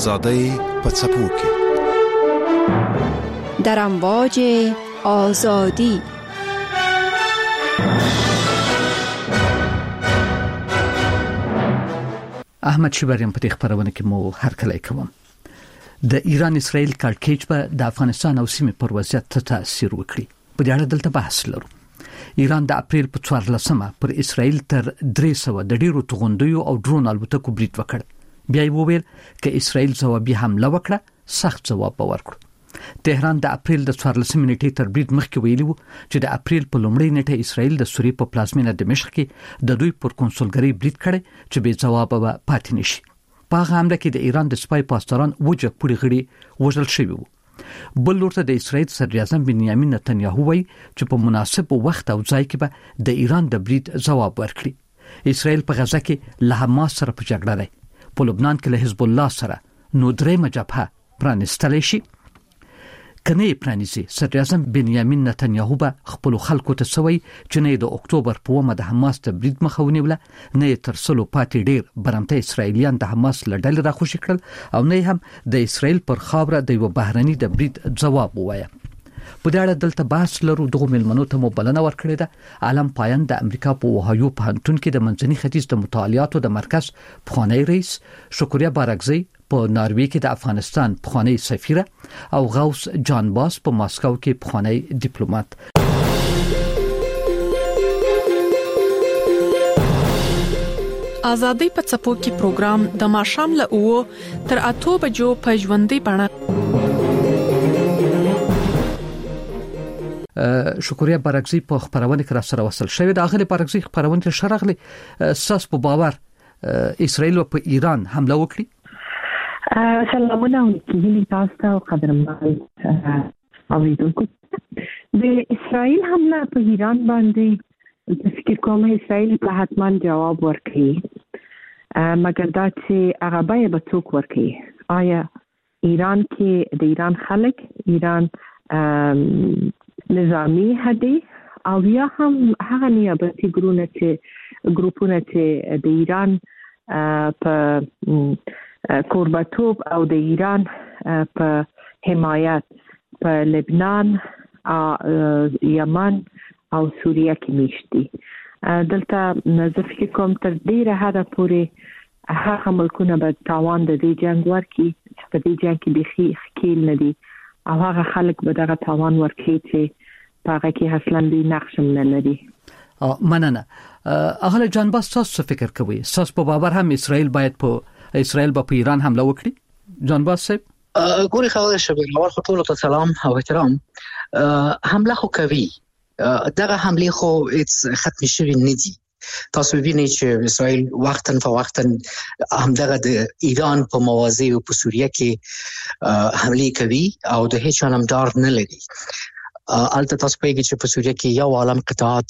آزادی په څپو کې در امواج آزادی. احمد شیبریم په دې خبرونه کې مو هرکلی کوم. د ایران اسرائیل کړکېچ په د افغانستان او سیمې پر وضعیت تاثیر وکړي. په دې اړه دلته بحث لرو. ایران د اپریل په 14مه پر اسرائیل تر 300 د ډیرو توغندیو او ډرون الوتکو برید وکړ. بیا یې وویل چې اسرائیل ځوابي حمله وکړه، سخت جواب ورکړ. تهران د اپریل د 14 نیټې تر برید مخکې ویلي وو چې د اپریل په لومړۍ نیټه اسرائیل د سوریې په پلازمینه دمشق کې د دوی پر کنسولګری برید کړي چې بې جواب پاتې نشي. په هغه حمله کې د ایران د سپای پاسداران وجه پوری غړي وژل شوي وو. بل لورته د اسرائیل صدر اعظم بنیامین نتنیاهو وایي چې په مناسب وخت او ځای کې به د ایران د برید جواب ورکړي. اسرائیل په غزه کې له حماس سره په جګړه دی. په لبنان کې له حزب الله سره نو درېمه جبهه پرانستلی شي. کنه پرانیزي صدر اعظم بنیامین نتنیاهو به خپل خلکو ته سوي چې نه د اکتوبر په ومه د حماس ته برید مخاونیوله، نه تر سلو پاتې ډیر برمته اسرایلیان د حماس لړل راخوشي کړل، او نه هم د اسرائیل پر خاوره د یو بهرني د برید جواب ووایي. په دې اړه دلته بحث لرو. دغه ملمنو ته مو بلنه ورکړې ده. عالم پایان د امریکا په اوهایو پوهنتون کې د منځني ختیځ د مطالعاتو د مرکز پخوانی رئیس، شکریا بارکزی په ناروې کې د افغانستان پخوانی سفیره، او غوث جان باس په ماسکو کې پخوانی ډیپلوماټ. آزادۍ په څپو کې پروګرام د ماښام له 9 تر 8 بجو په ژوندۍ بڼه. شکریا بارکزی په خبرونه کې را سره وصل شوی. د اغلی بارکزی خبرونه شرغلی ساس په باور اسرائیل په ایران حمله وکړي. سلامونه وکړي تاسو ته قدرمن اوریدونکو. د اسرائیل حمله په ایران باندې د فکر کوم اسرائیل په حتما جواب ورکړي، مګر دا چې هغه به څوک ورکړي. آیا ایران کې د ایران خلک، ایران نظامی هدي، او یا هم هغه نیابتي ګروپونه چې د ایران په کوربتوب او د ایران په حمایت په لبنان، یمن او سوریه کې میشتي. دلته زه فکر کوم تر ډیره حده پورې هغه ملکونه به تاوان د دې جنگ ورکړي چې په دې جنگ کې بيخي ښکیل نه دي، او هغه خلک به دغه تاوان ورکړي چې هغه کې اصلا دی نقش نه لري. مننه. اهل جان باس تاسو فکر کوي تاسو په باور هم اسرائیل به په ایران حمله وکړي؟ جان باس صاحب ګوري خبره شوه. اول خو ټول ته سلام او احترام. حمله خو کوي، دغه حمله خو هیڅ ختم شوی نه دي. تاسو ببینئ چې اسرائیل وختن فوقتن همدغه د ایران په موازی او په سوریه کې حمله کوي او د هیڅ هم دار نه لري. البته تاسو پیږي چې په سوریه کې یو عالم قطعات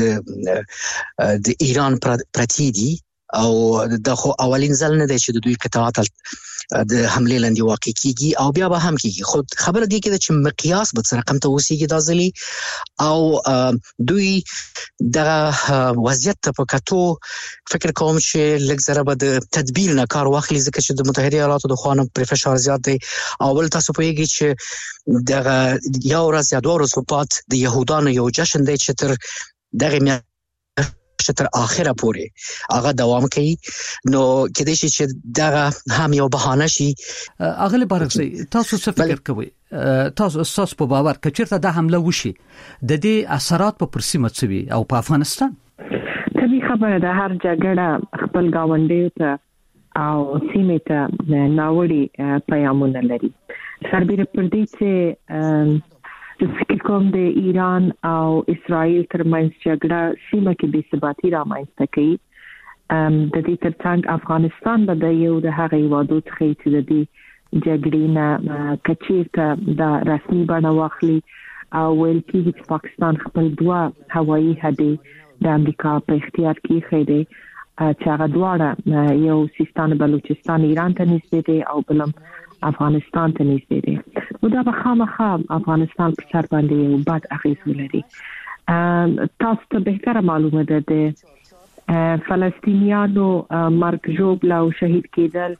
د ایران پرتی دي، او د خو اولین ځل نه دی چې د دوی قطعات د حمله لاندې واقع کیږي، او بیا به هم کیږي. خو خبره دی کې چې مقیاس به څه رقم ته وسیږي دا ځلی، او دوی د وضعیت په کتو فکر کوم چې لږ ذره به د تدبیر نه کار واخلي، ځکه چې د متحده ایالاتو د خوانو پر فشار زیات دی. او ول تاسو پیږي چې دغه یو ورځ یا دوه ورځې بعد د يهودانو یو جشن دی چې تر دغه تر اخره پورې هغه دوام کوي. نو کېدای شي چې دغه هم یو بهانه شي. اغلی بارکزی تاسو څه فکر کوئ؟ تاسو په باور کچیرته د حمله وشي د دې اثرات په پرسیمه څوي او په افغانستان؟ طبي خبره ده، هر جګړه خپل گاونډي ته او سیمه ته ناوړي پیغامونه لري. سربېره پر دې چې د فکر کوم د ایران او اسرائیل ترمنځ جګړه سیمه کې بې ثباتي رامنځته کوي. د دې ترڅنګ افغانستان به د یو د هغې وادو څخه چې د دې جګړې نه کچیرته د رسمي بڼه واخلي، او ویل کېږي چې پاکستان خپل 2 هوایي هدي د امریکا په اختیار کې خېده، چې هغه دواړه یو سیستان بلوچستان ایران ته نږدې دي او بلم افغانستان ته نږدې دي. نو دا به خامخا افغانستان په سر باندې یو بد اغیز ولري. تاسو ته بهتره معلومه ده د فلسطینیانو مرګ ژوبل او شهید کېدل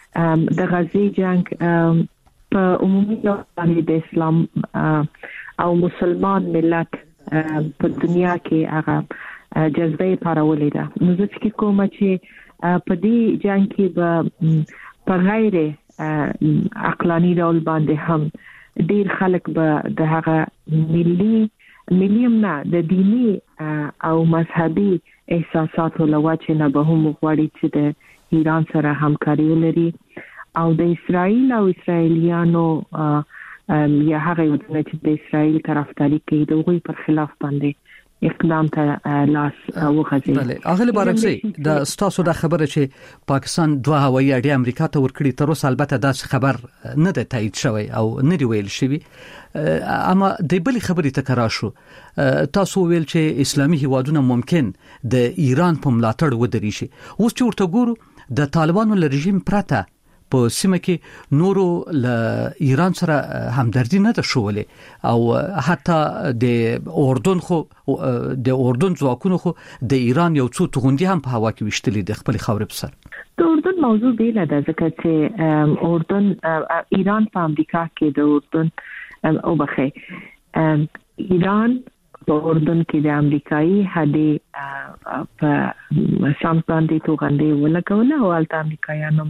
د غزې جنگ په عمومي ډول باندې د اسلام او مسلمان ملت په دنیا کې هغه جذبه پارولې ده. نو زه فکر کوم چې په دې جنگ کې به په غیر عقلاني ډول باندې هم ډیر خلک به د هغه مليمنا د دینی او مذهبي احساساتو لوجه نه به هم غواړي چې د ایران سره همکاري ولري او د اسرائیل او اسرائیلیانو یا هغه ودانه چې د اسرائیل طرفداري کوي د غوي پر خلاف باندې اقدام ته لاس وغځي. بله اغلی بارکزی د ستاسو د خبره چې پاکستان دوه هوایي اډې امریکا ته ورکړي تر اوسه البته دا خبر نه ده تایید شوی او نه دی ویل شوی، اما د بلې خبرې تکرار شو. تاسو ویل چې اسلامي هیوادونه ممکن د ایران په ملاتړ ودرې شي. اوس چې ورته ګورو د طالبانو ل رژیم پرته په سیمه کې نورو ل ایران سره همدردي نه ده شولې او حتی د اردن ځواکونو خو د ایران یو څو توغندي هم په هوا کې وشتلې د خپل خاورې په سر. د اردن موضوع بیل ده ځکه چې اردن ایران په امریکا کې د اردن او بخې ایران په اردن کې د امریکایي هدي په شام باندې توغندي ولګول او الته امریکایانو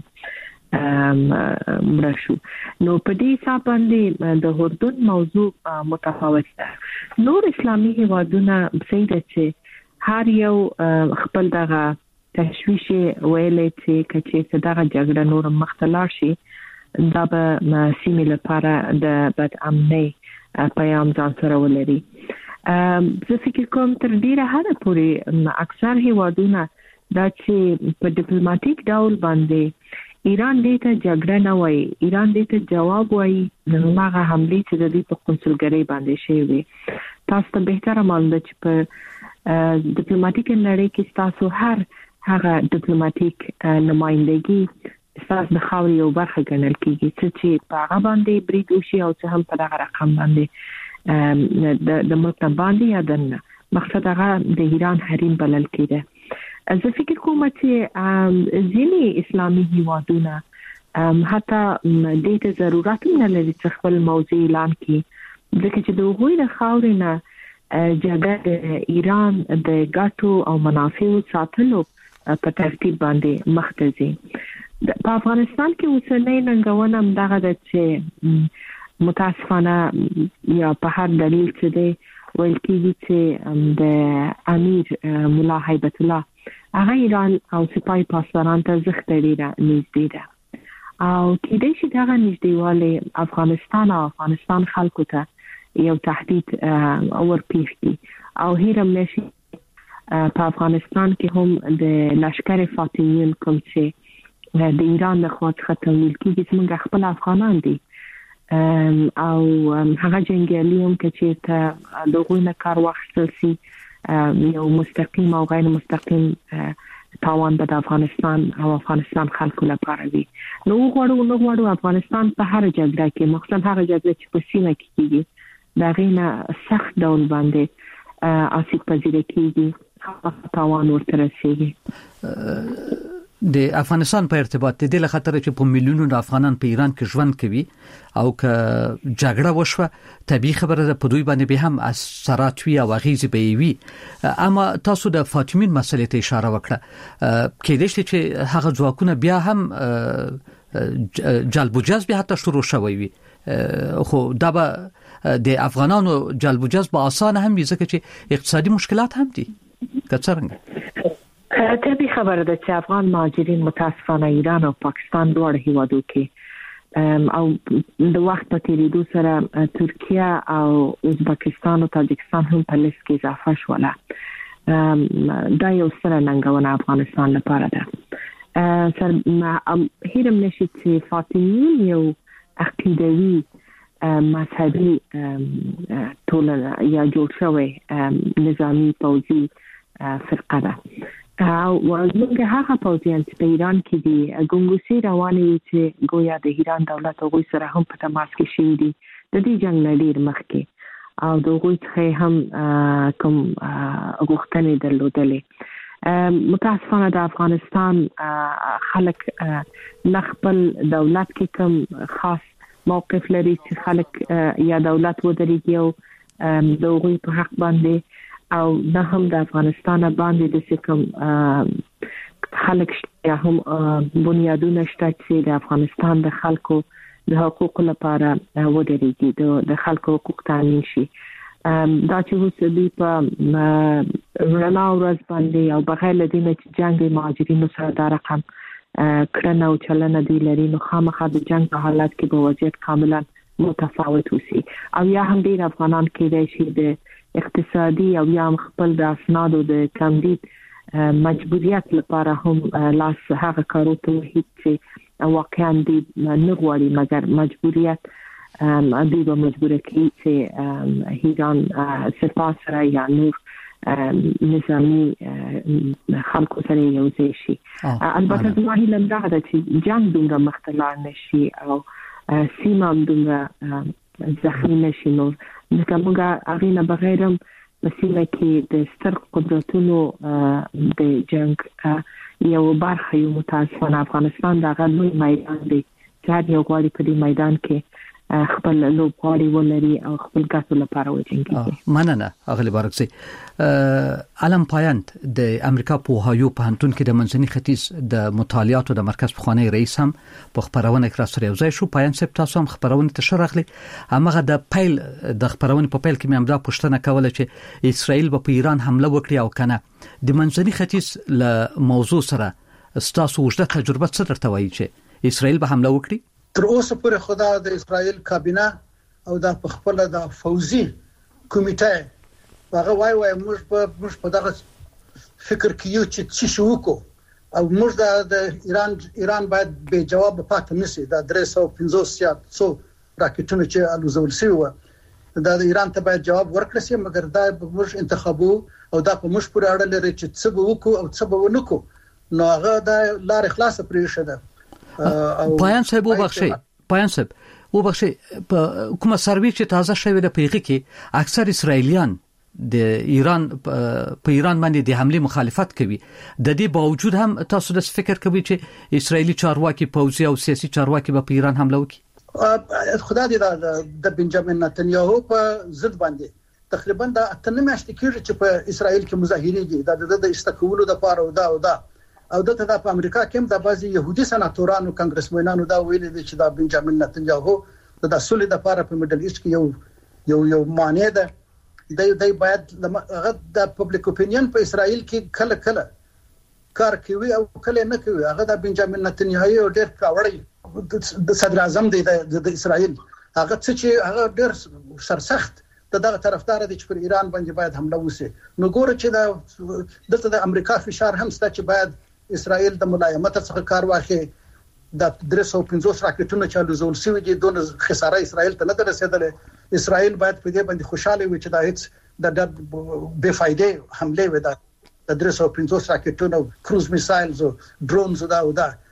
مرشو. نو په دې حساب باندې د اردن موضوع متفاوت ده. نور اسلامي هیوادونه څنګه چې هر یو خپل دغه تشویش ویلې چې کچې دغه جګړه نور مختلف شي دا به سیمه لپاره د بد امنۍ پیغام ځان سره ولري. زه فکر کوم تر ډیره حده پورې اکثر هیوادونه دا چې په ډیپلوماټیک ډول باندې ایران دې ته جګړه نه وایي، ایران دې ته جواب وایي د هغه حمله چې د دې په قنصلګرۍ باندې شوی. تاسو ته بهتره معلومه ده چې په ډیپلوماټیک نړۍ کې تاسو هغه ډیپلوماټیک نمائندګي تاسو د خاورې یو برخه ګڼل کیږي چې په هغه باندې برید وشي او چې هم په هغه رقم باندې د ملک باندې یادنه مقصد هغه د ایران حریم بلل کېده. زه فکر کوم چې ځینې اسلامي هیوادونه حتی دې ته ضرورت نه لري چې خپل موضوع اعلان کړي ځکه چې د هغوی د خاورې نه جګړه د ایران د ګټو او منافعو ساتلو په ترتیب باندې مخ ته ځي. په افغانستان کې اوسنۍ ننګونه همدغه ده چې متاسفانه یا په هر دلیل چې دی ویل کېږي چې د امیر ملا هیبت الله هغه ایران او سپای پاسداران ته زښت ډیره نږدې ده او کېدای شي دغه نږدېوالی افغانستان او افغانستان خلکو ته یو تهدید ورپېښ کړي او هیرم نشي په افغانستان کې هم د لشکر فاطمیون کوم چې د ایران د خوا څخه تمویل کېږي زموږ خپل افغانان دي او هغه جنګیالي هم چې ته دغه نه کار واخیستل شي یو مستقیم او غیر مستقیم تاوان به د افغانستان او افغانستان خلکو لپاره وي. نو غواړو افغانستان په هر جګړه کې مخصوصا هغه جګړه چې په سیمه کې کیږي دا غینه سخت ډول باندې آسیب پذیره کیږي تاوان ورته رسیږي. د افغانستان په ارتباط د دې لخطر چې په میلیونونو افغانان په ایران کې ژوند کوي او که جګړه وشوه طبيعي خبره ده په دوی باندې به هم اثرات وي او غیزي به وي. اما تاسو د فاطمین مسلې ته اشاره وکړه کېدای شي چې هغه ځواکونه بیا هم جلب و جذب حتی شروع شوی وي خو دا به د افغانانو جلب و جذب آسان هم وي ځکه چې اقتصادي مشکلات هم دي که څنګه. طبیعي خبره ده چې افغان مهاجرین متاسفانه ایران او پاکستان دواړه هیوادو کې او د وخت په تیریدو سره ترکیه او ازبکستان او تاجکستان هم په لیست کې اضافه شوله. دا یو ستره ننګونه افغانستان لپاره ده. هیرم نشي چې فاطمیون یو عقیدوي مذهبي ټولنه یا جوړ شوی نظامی پوځي فرقه ده او موږ هغه پوځیان چې په ایران کې دي ګونګوسي روانې چې ګویا د ایران دولت هغوی سره هم په تماس کې شوي دي د دې جنګ نه ډیر مخکې او د هغوی څخه هم کوم غوښتنې درلودلې. متاسفانه د افغانستان خلک نخبل دولت کې کوم خاص موقف لري چې خلک یا دولت ودرېږي او د هغوی په حق باندې او نه هم د افغانستان باندې د کوم خلک یا هم بنیادونه شته چې د افغانستان د خلکو د حقوقو لپاره ودرېږي د خلکو حقوق تامین شي دا چې اوس په رڼا ورځ باندې او بغیر له دې چې جنگ مهاجرینو سره دا رقم کړنه او چلنه دی لري نو خامخا د جنگ په حالت کې به وضعیت کاملا متفاوت وسی او یا هم ډیر افغانان کې شي د اقتصادي او یا خپل د اسنادو د تمدید مجبوریت لپاره هم لاس هغه کارو ته هیڅ واقعا دی نه غواړي مګر مجبوریت دوی به مجبور کی چې هیران سپاه سره یا نور نظامی خلکو سره یو ځای شي البته زما هیله دا ده چې جنگ دومره مختلف نشي او سیمه دومره زخمی نشي نو موږ اغینه بغیرم په سیمه کې د ستر قدرتونو د جنگ یو برخه یو متاسفانه افغانستان د غلوی میدان دی چې یو غواړي په دې میدان کې خپل لوبغاړي ولري او خپل ګټو لپاره وجنګي مننه اغلی بارکسي علم پایند د امریکا په هایو پوهنتون کې د منځني ختیځ د مطالعاتو د مرکز پخوانی رئیس هم په خبرونه کې راستری وځي شو پایند سپ تاسو هم خبرونه تشرخلي هغه د پیل د خبرونه په پیل کې مې امدا پښتنه کوله چې اسرائیل په ایران حمله وکړي او کنه د منځني ختیځ له موضوع سره تاسو وجده تجربه څه درته وایي چې اسرائیل به حمله وکړي تر اوسه پورې خدا د اسرائیل کابینه او د خپل د فوزي کمیټه هغه وای موږ په دغه فکر کې یو چې شو کو او موږ د ایران باید به جواب پاتې نشي د 350 یا 100 راکټونو چې الوزول شوی و د ایران ته باید جواب ورکړي شي مګر دا موږ انتخابو او دا په موږ پورې اړه لري چې څه به وکړو او څه به ونکړو نو هغه د لار خلاص پرې شده پایان صاحب وبخښي په کومه سروي چې تازه شوی د پیغه کې اکثر اسرایلیان د ایران په ایران باندې د حمله مخالفت کوي د دې باوجود هم تاسو د فکر کوي چې اسرایلی چارواکي پوځي او سیاسي چارواکي به په ایران حمله وکړي خدای دې د بنجامین نتنیاهو په ضد باندې تقریبا د 8 میاشتې کېږي چې په اسرائیل کې مظاهرې دي د استقبولو د پاره او دته د امریکا کې د بعضي يهودي سناتورانو کانګرسمنانو دا ویل دي چې د بنجامین نتنیاهو د سولې د لپاره په میډل ایست کې یو معنی ده د باید د پبلک اپینین په اسرائیل کې کله کار کوي او کله نه کوي هغه د بنجامین نتنیاهو ډېر کاوړی د صدر اعظم دی د اسرائیل هغه چې هغه ډېر سرسخت دغه طرفدار دي چې پر ایران باندې باید حمله وشي نو ګوره چې د امریکا فشار هم ست چې باید اسرائیل د ملایمت څخه کار واخلي د 350 راکټونو چې الوزول شوی دي دونه خساره اسرائیل ته نه رسیدلې اسرائیل باید په دې باندې خوشاله وي چې دا هیڅ د بے فائدې حمله ودا د 350 راکټونو کروز میسایلز او ډرونز دا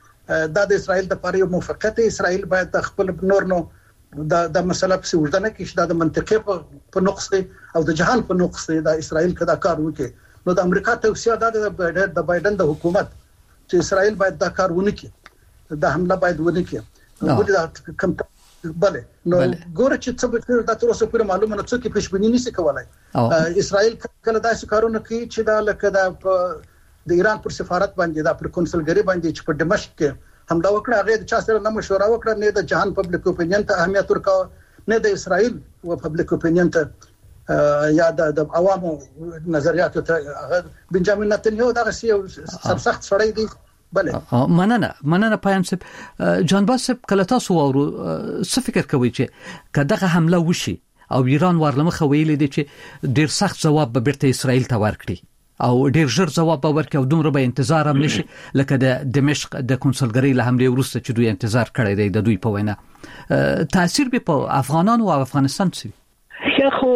د اسرائیل د لپاره یو موافقت اسرائیل باید خپل نورنو د مسله په وجدانه کې د منطقې په نقص او د جهان په نقص د اسرائیل کدا کار وکړي نو د امریکا توصیه ده د بایدن د حکومت چې اسرائیل باید دا کار ونکړي د حمله باید ونکړي ګورې کم بله نو ګوره چې څه به د تر اوسه پورې معلومه نه څه کې پېشبینی نشي کولای اسرائیل کله داسې کارونه کوي چې دا لکه د ایران پر سفارت باندې د پر کنسولګری باندې چې په دمشق کې حمله وکړه هغه د چا سره نه مشوره وکړه نه د جهان پبلک اپینین ته اهمیت ورکاوه نه د اسرائیل او پبلک اپینین ته یا د عوامو نظریاتو ته بنجامین نتنیاهو دا سرسخت سړی دی بله مننه پایم صاحب جان باسب کله تاسو ورو څه فکر کوي چې کداغه حمله وشي او ایران ورلمخه ویل دي چې ډیر سخت جواب به بیرته اسرائیل ته ورکړي او ډیر ژر جواب به ورکړي او دومره به انتظار هم نشي لکه د دمشق د کنسولګری له حمله وروسته چې دوی انتظار کړی دی د دوی په وینا تاثیر به په افغانانو او افغانستان څه خو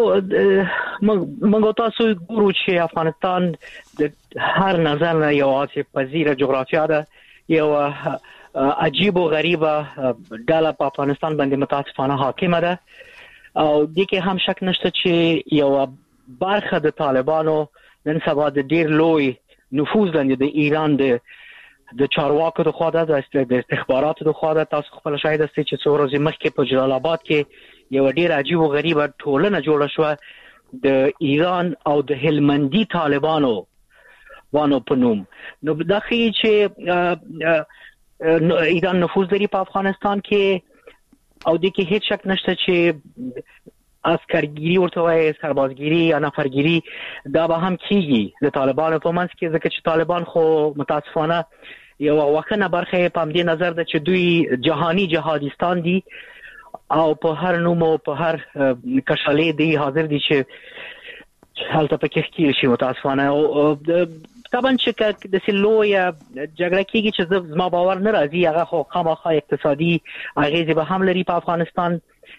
موږ تاسو ګورو چې افغانستان د هر نظر نه یو عاطفي پذیره جغرافیا ده یو عجیب او غریبه ډله په افغانستان باندې متاسفانه حاکمه ده او د کې هم شک نشته چې یو برخه د طالبانو نن سبا د ډیر لوی نفوذ لاندې د ایران د چارواکو د خوا د استخباراتو د خوا د تاسو خپل شاهد است چې څو ورځې مخکې په جلال آباد کې یو ډیر عجیب او غریب ټولنه جوړه شو د ایران او د هلمندي طالبانو وانه پنوم نو داخلي چې ایران نفوذ لري په افغانستان کې او د کې هیڅ شک نشته چې عسکرګيري ورته وایي سربازګيري یا نفرګيري دا به هم کیږي د طالبانو په منځ کې ځکه چې طالبان خو متاسفانه یو وکنه برخه په دې نظر ده چې دوی جهاني جهادستان دي او په هر نوم او په هر کشالې دی حاضر دي چې حالت په کې کېږي شي متاسفانه او طبعا چې د سلویا جګړه کېږي چې زما باور نه راځي هغه خو خامخا اقتصادي اغیزه به هم لري په افغانستان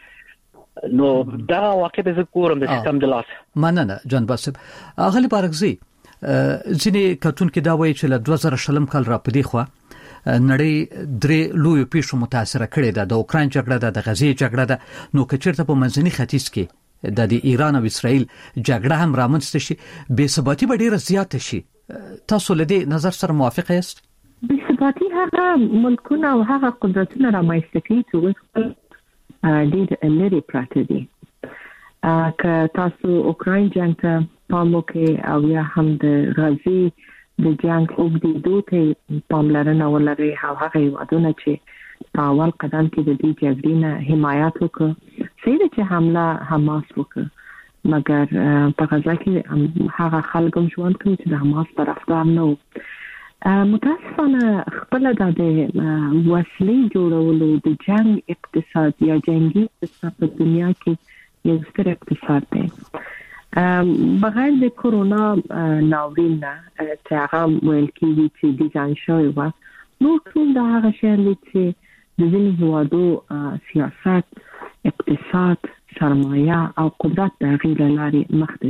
نو دا واقع به ذکرم د سیستم د لاس مننه جان باسب اغلی بارغزي ځینې کتون کې دا وایي چې له 2000 کال را پدې خو نړۍ درې لوی پیښو متاثر کړي ده د اوکرين جګړه ده د غزې جګړه ده نو کچېرته په منځني ختیځ کې د ایران او اسرائیل جګړه هم رامنځته شي بې ثباتي به ډیره زیاته شي تاسو له دې نظر سره موافق یاست بې ثباتي هغه ملکونه او هغه قدرتونه رامنځته کوي چې ډېر لري پراته دي که تاسو اوکرين جنگ ته پام وکړئ او یا هم د غزې د جنگ اوږدېدو ته پاملرنه ولري او هغه هیوادونه چې په اول قدم کې د دې جګړې نه حمایت وکړي صحیح ده چې حمله حماس وکړي مګر په غزه کې هغه خلک هم ژوند کوي چې د حماس طرفدار نه وو متاسفانه خپل د وسلې جوړولو د جنگ اقتصاد یا جنگي اقتصاد په دنیا کې یو ستر اقتصاد دی بغیر د کورونا ناورین نه چې هغه ویل کېږي چې ډیزاین شوی و نو ټول دا هغه شی چې د ځینې هیوادو سیاست اقتصاد سرمایه او قدرت د غیر لاري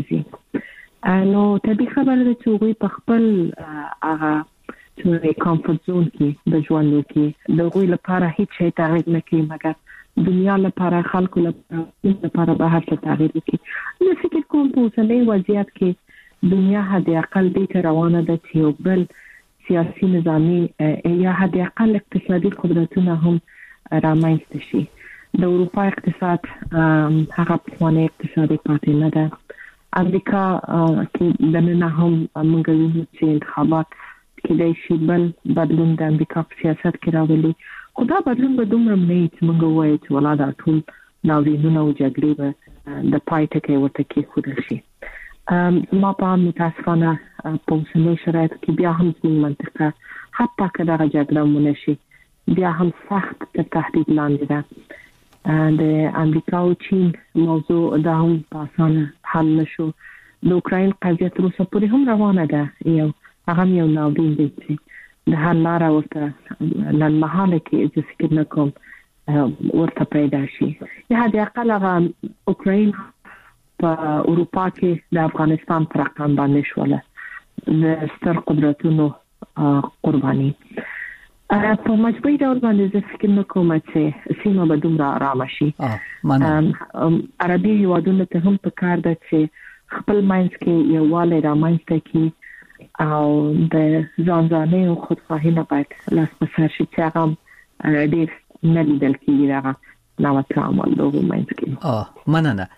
مخته نو طبيعي خبره ده چې دوی په خپل هغه چې کمفورت زون کې د ژوند کې د غوي لپاره هیڅ شی تغیر نه کوي مګر دنیا لپاره خلکو لپاره به هر څه تغیر وکړي نو فکر کوم په اوسنۍ وضعیت کې دنیا حد اقل دې روانه ده چې یو بل سیاسي نظامي یا حد اقل اقتصادي قدرتونه هم رامنځته شي د اروپا اقتصاد هغه پخوانی اقتصادي پاتې نه ده امریکا کې د نن هم موږ وینو چې انتخابات کې د شي بل بدلون د امریکا په سیاست کې راولي خدا بدلون به دومره نه چې موږ وایو چې ولاده ټول ناورینونه او جګړې به د پای ټکی ورته کې خود شي ما په متاسفانه په اوسنۍ شرایطو کې بیا هم ځینې منطقه حتی که دغه جګړه مونه شي بیا هم سخت تر تهدید لاندې ده د امریکا او چین موضوع دا هم په اسانه حل نشو د اوکراین قضیه تر اوسه پورې هم روانه ده هغه یو ناورین دی چې د هر لاره ورته نن مهاله کې چې فکر نکوم ورته پیدا شي یا د اقل هغه اوکراین په اروپا کې د افغانستان پر رقم باندې شوله د ستر قدرتونو قرباني په مجبوري ډول باندې فکر نکوم چې سیمه به دومره آرام شي عربي هیوادونو ته هم پکار ده چې خپل منځ کې یو والی رامنځته کړي او د ځانځانۍ او خودخواهي نه باید لاس په سر شي چې هغه ډېر نه لیدل کېږي دغه نوع تعامل دغه منځ کې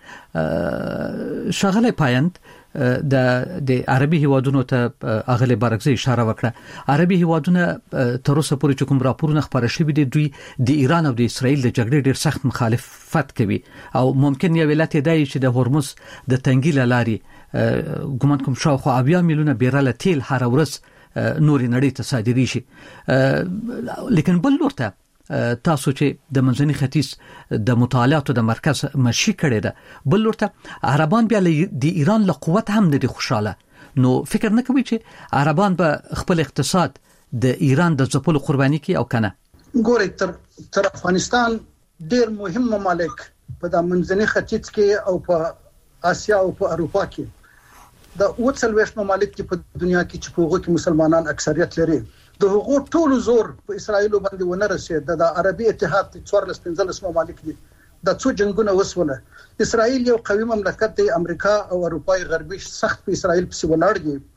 ښاغلی پایند د عربي هیوادونو ته اغلی بارغزي اشاره وکړه عربي هیوادونه تر اوسه پورې چې کوم راپورونه خبره شوي دي دوی د ایران او د اسرائیل د جګړې ډېر سخت مخالفت کوي او ممکن یو ولایت دی چې د هرمز د تنګي لاري ګومان کوم شاوخوا 80 میلیونه بیرل تیل هر ورځ نوري نړۍ ته صادري شي لیکن بل ورته تاسو چې د منځني ختیځ د مطالعاتو د مرکز مشي کړی ده بل ورته عربان بیا د ایران له قوت هم نه دي خوشاله نو فکر نه کوي چې عربان به خپل اقتصاد د ایران د ځپلو قرباني کوي او کنه ګورې تر افغانستان ډېر مهم ممالک په د منځني ختیځ کې او په آسیا او په اروپا کې د وڅلويش ممالک چې په دنیا کې چې په هغو کې مسلمانان اکثریت لري د هغو ټولو زور په اسرائیل باندې ونه رسید د عربي اتحاد 14 ممالک دي د څو جنگونه وسوله اسرائیل یو قوي مملکت دی امریکا او اروپای غربي سخت په اسرائیل پسې ولاړ دي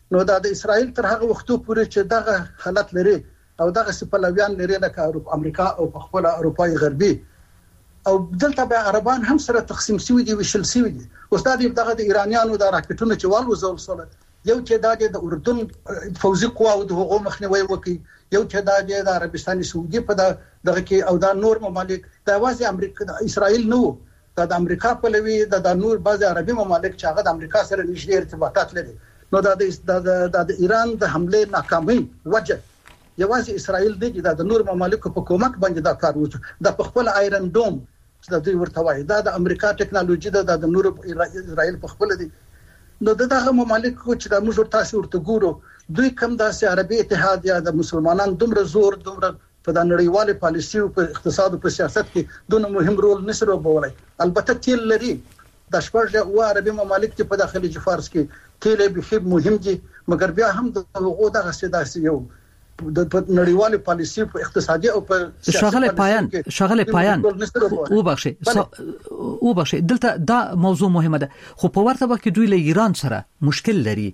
نو دا د اسرائیل تر هغه وختو پورې چې دغه حالت لري او دغه سپلویان لري لکه امریکا او په خپل اروپای غربي او دلته به عربان هم سره تقسیم شوي دي وشل شوي دي. استاد دغه د ایرانیانو د راکټونو چې والوزول سول یو چې د اردن فوزي قواو د هغو مخنیوي وکي، یو چې د عربستان سعودي په دغه کې او د نور ممالک د واسي امریکا اسرائیل نو د امریکا په لوي د نور بعض عربي ممالک چې هغه د امریکا سره نږدې ارتباطات لري. نو د ایران د حمله ناکامي وجه یوازې اسرائیل دی د نور ممالکو په کومک باندې دا کار وکړ. د خپل آیرن دوم چې د دوی ورته وایي دا د امریکا ټکنالوژي د نور اسرائیل په خپل دی. نو دغه ممالکو چې د موږ تاسو ورته ګورو دوی کوم داسې عربي اتحاد یا د مسلمانانو دومره زور دومره په د نړیوالې پالیسي او په اقتصاد او په سیاست کې دونه مهم رول نشي لوبولی. البته تیل لري د شپږ او عربي ممالک چې په داخلي فارس کې تیل به مهم دي، مګر بیا هم دغه داسې یو د نړیوالې پالیسي په اقتصادي او په شغله پایان او بخښي دلته دا موضوع مهمه ده. خو په ورته وخت کې دوی له ایران سره مشکل لري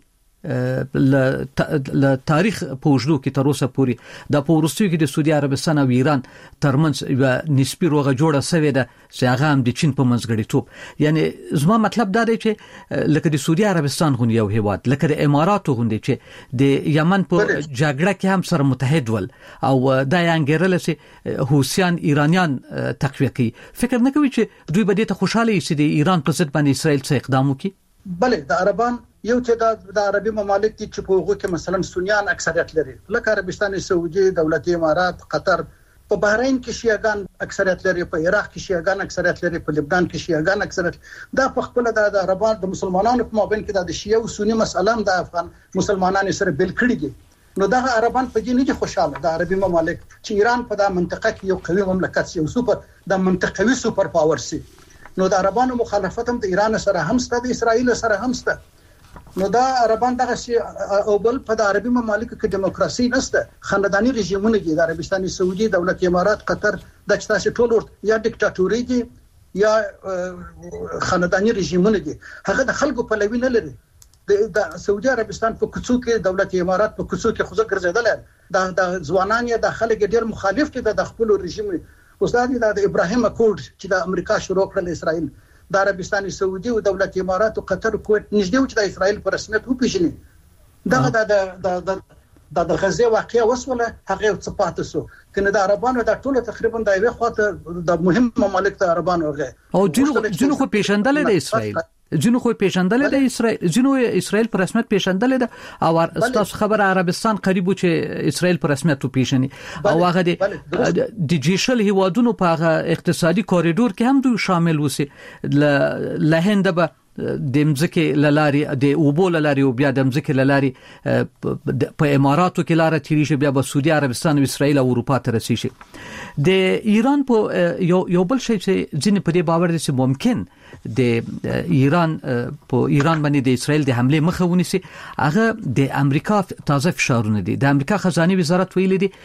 ل تاریخ په وجلو کې تر اوسه پوري د پورستیو کې د سعودي عربستان او ایران ترمنځ یو نسبی روغه جوړه سوي ده چې هغه هم د چین په منځګړیتوب. یعنی زما مطلب دا دی چې لکه د سعودي عربستان غونډه یو هیواد لکه د اماراتو غونډه چې د یمن په جګړه کې هم سره متحد ول او د انګرل سي حوثیان ایرانیان تقویه کوي. فکر نه کوي چې دوی به دې ته خوشاله شي د ایران په ضد باندې اسرائیل څخه اقدام وکړي؟ بله د عربان یو چې د عربي ممالک دي چې په هغه کې مثلا سنیان اکثریت لري لکه عربستان سعودي، دولت امارات، قطر، په بحرین کې شیعاګان اکثریت لري، په عراق کې شیعاګان اکثریت لري، په لبنان کې شیعاګان اکثریت. دا په خپل د عربان د مسلمانانو په مابین کې د شیعه او سنی مسله هم د افغان مسلمانانو سره بل کړي دي. نو دا عربان په دې نه دي خوشاله د عربي ممالک چې ایران په د منطقه کې یو قوي مملکت سي او سوپر د منطقوي سوپر پاور سي. نو د عربانو مخالفت هم د ایران سره هم ست د اسرائیل سره هم ست. نو دا عربان دغه شی او بل په د عربي ممالکو کې دیموکراسي نشته، خاندانی رژیمونه دي. د عربستان سعودي، دولت امارات، قطر د چتاسي ټول یا دیکتاتوري دي یا خاندانی رژیمونه دي. هغه د خلکو په لوي نه لري. د سعودي عربستان په کوڅو کې، دولت امارات په کوڅو کې خوځ ګرځیدل د ځوانان یا د خلک ډیر مخالف دي د خپل رژیم. استاد د ابراهیم اکورد چې د امریکا شروع کړل اسرائیل، د عربستان سعودي او دولت امارات او قطر کویت نږدې و چې د اسرائیل په رسمیت وپیژني. دغه د غزه واقعي وسوله هغه څه پاتې سو کنه د عربانو د ټولو تقریبا د یوه خاطر د مهم ممالک د عربانو هغه او جنو خو پیژندل د اسرائیل جنو خو پیژندل د اسرائیل په رسمیت پیژندل ده او تاسو خبر عربستان قریب چې اسرائیل په رسمیت پیژني او هغه د جیشل هیوادونو په هغه اقتصادي کوریډور کې هم دوی شامل وسی له هند به د مزکه لاري د اوبو لاري او بیا د مزکه لاري په اماراتو کې لار تیری شي بیا په سعودي عربستان او اسرائیل او اروپا ته رسي شي. د ایران په یو بل شي چې ځینې په دې باور دي چې ممکن د ایران باندې د اسرائیل د حمله مخه ونیسي. هغه د امریکا تازه فشارونه دي. د امریکا خزانه وزارت ویلي دي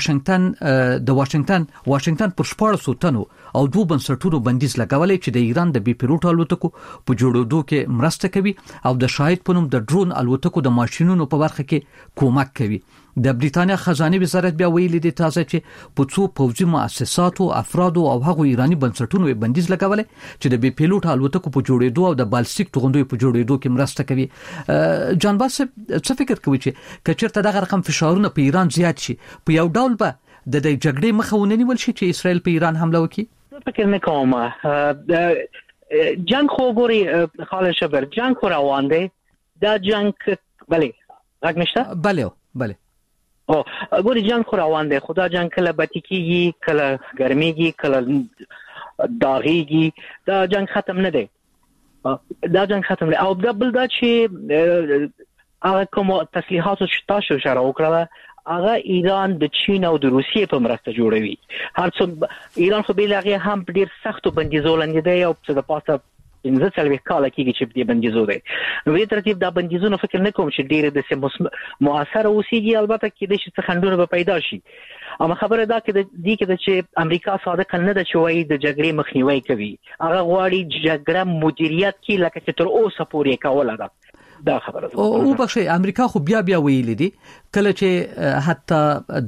واشنگټن پر 1400 تنو او دوه بنسټونو بندیز لګولې چې د ایران د بي پیلوټ الوتکو په جوړولو کې مرسته کوي او د شاهد په نوم د ډرون الوتکو د ماشينونو په برخه کې کومک کوي. د بریتانیا خزانه وزارت بیا ویلي دي تازه چې په څو پوځي مؤسساتو، افرادو او هغو ایرانی بنسټونو بندیز لګولې چې د بي پیلوټ الوتکو په جوړېدو او د بالستیک توغندوی په جوړېدو کې مرسته کوي. جانباس څه فکر کوي چې کچرته دغه رقم فشارونه په ایران زیات شي په یو ډول به د جګړې مخه ونیول شي چې اسرائیل په ایران حمله وکړي؟ فکر نه کوم. جنگ خو ګوري خالد شبر جنگ خو روان دی. دا جنگ بله راګ نشته بله او ګوري جنگ خو روان دی. خدا جنگ کله بتکیږي، کله ګرميږي، کله داغيږي. دا جنگ ختم نه دی. دا جنگ ختم دی. او دا بل دا چې هغه کوم تسلیحات چې تاسو اشاره وکړه هغه ایران د چین او د روسیې په مرسته جوړوي. هر څو ایران خو به لغه هم ډیر سختو بندیزو لاندې دی او په پاسه انځ څلوي کال کېږي چې دې بندیزو دی. نو په ترتیب دا بندیزونه فکر نه کوم چې ډیر د مؤثر اوسېږي. البته کې د څه خندونه به پیدا شي. اما خبره دا کې چې امریکا صادق نه ده چې وایي د جګړې مخنیوي کوي. هغه غواړي جګړه مدیریت کې لکه چې تر اوسه پورې کوله ده. دا خبره او بخښي امریکا خو بیا ویل دي کله چې حتی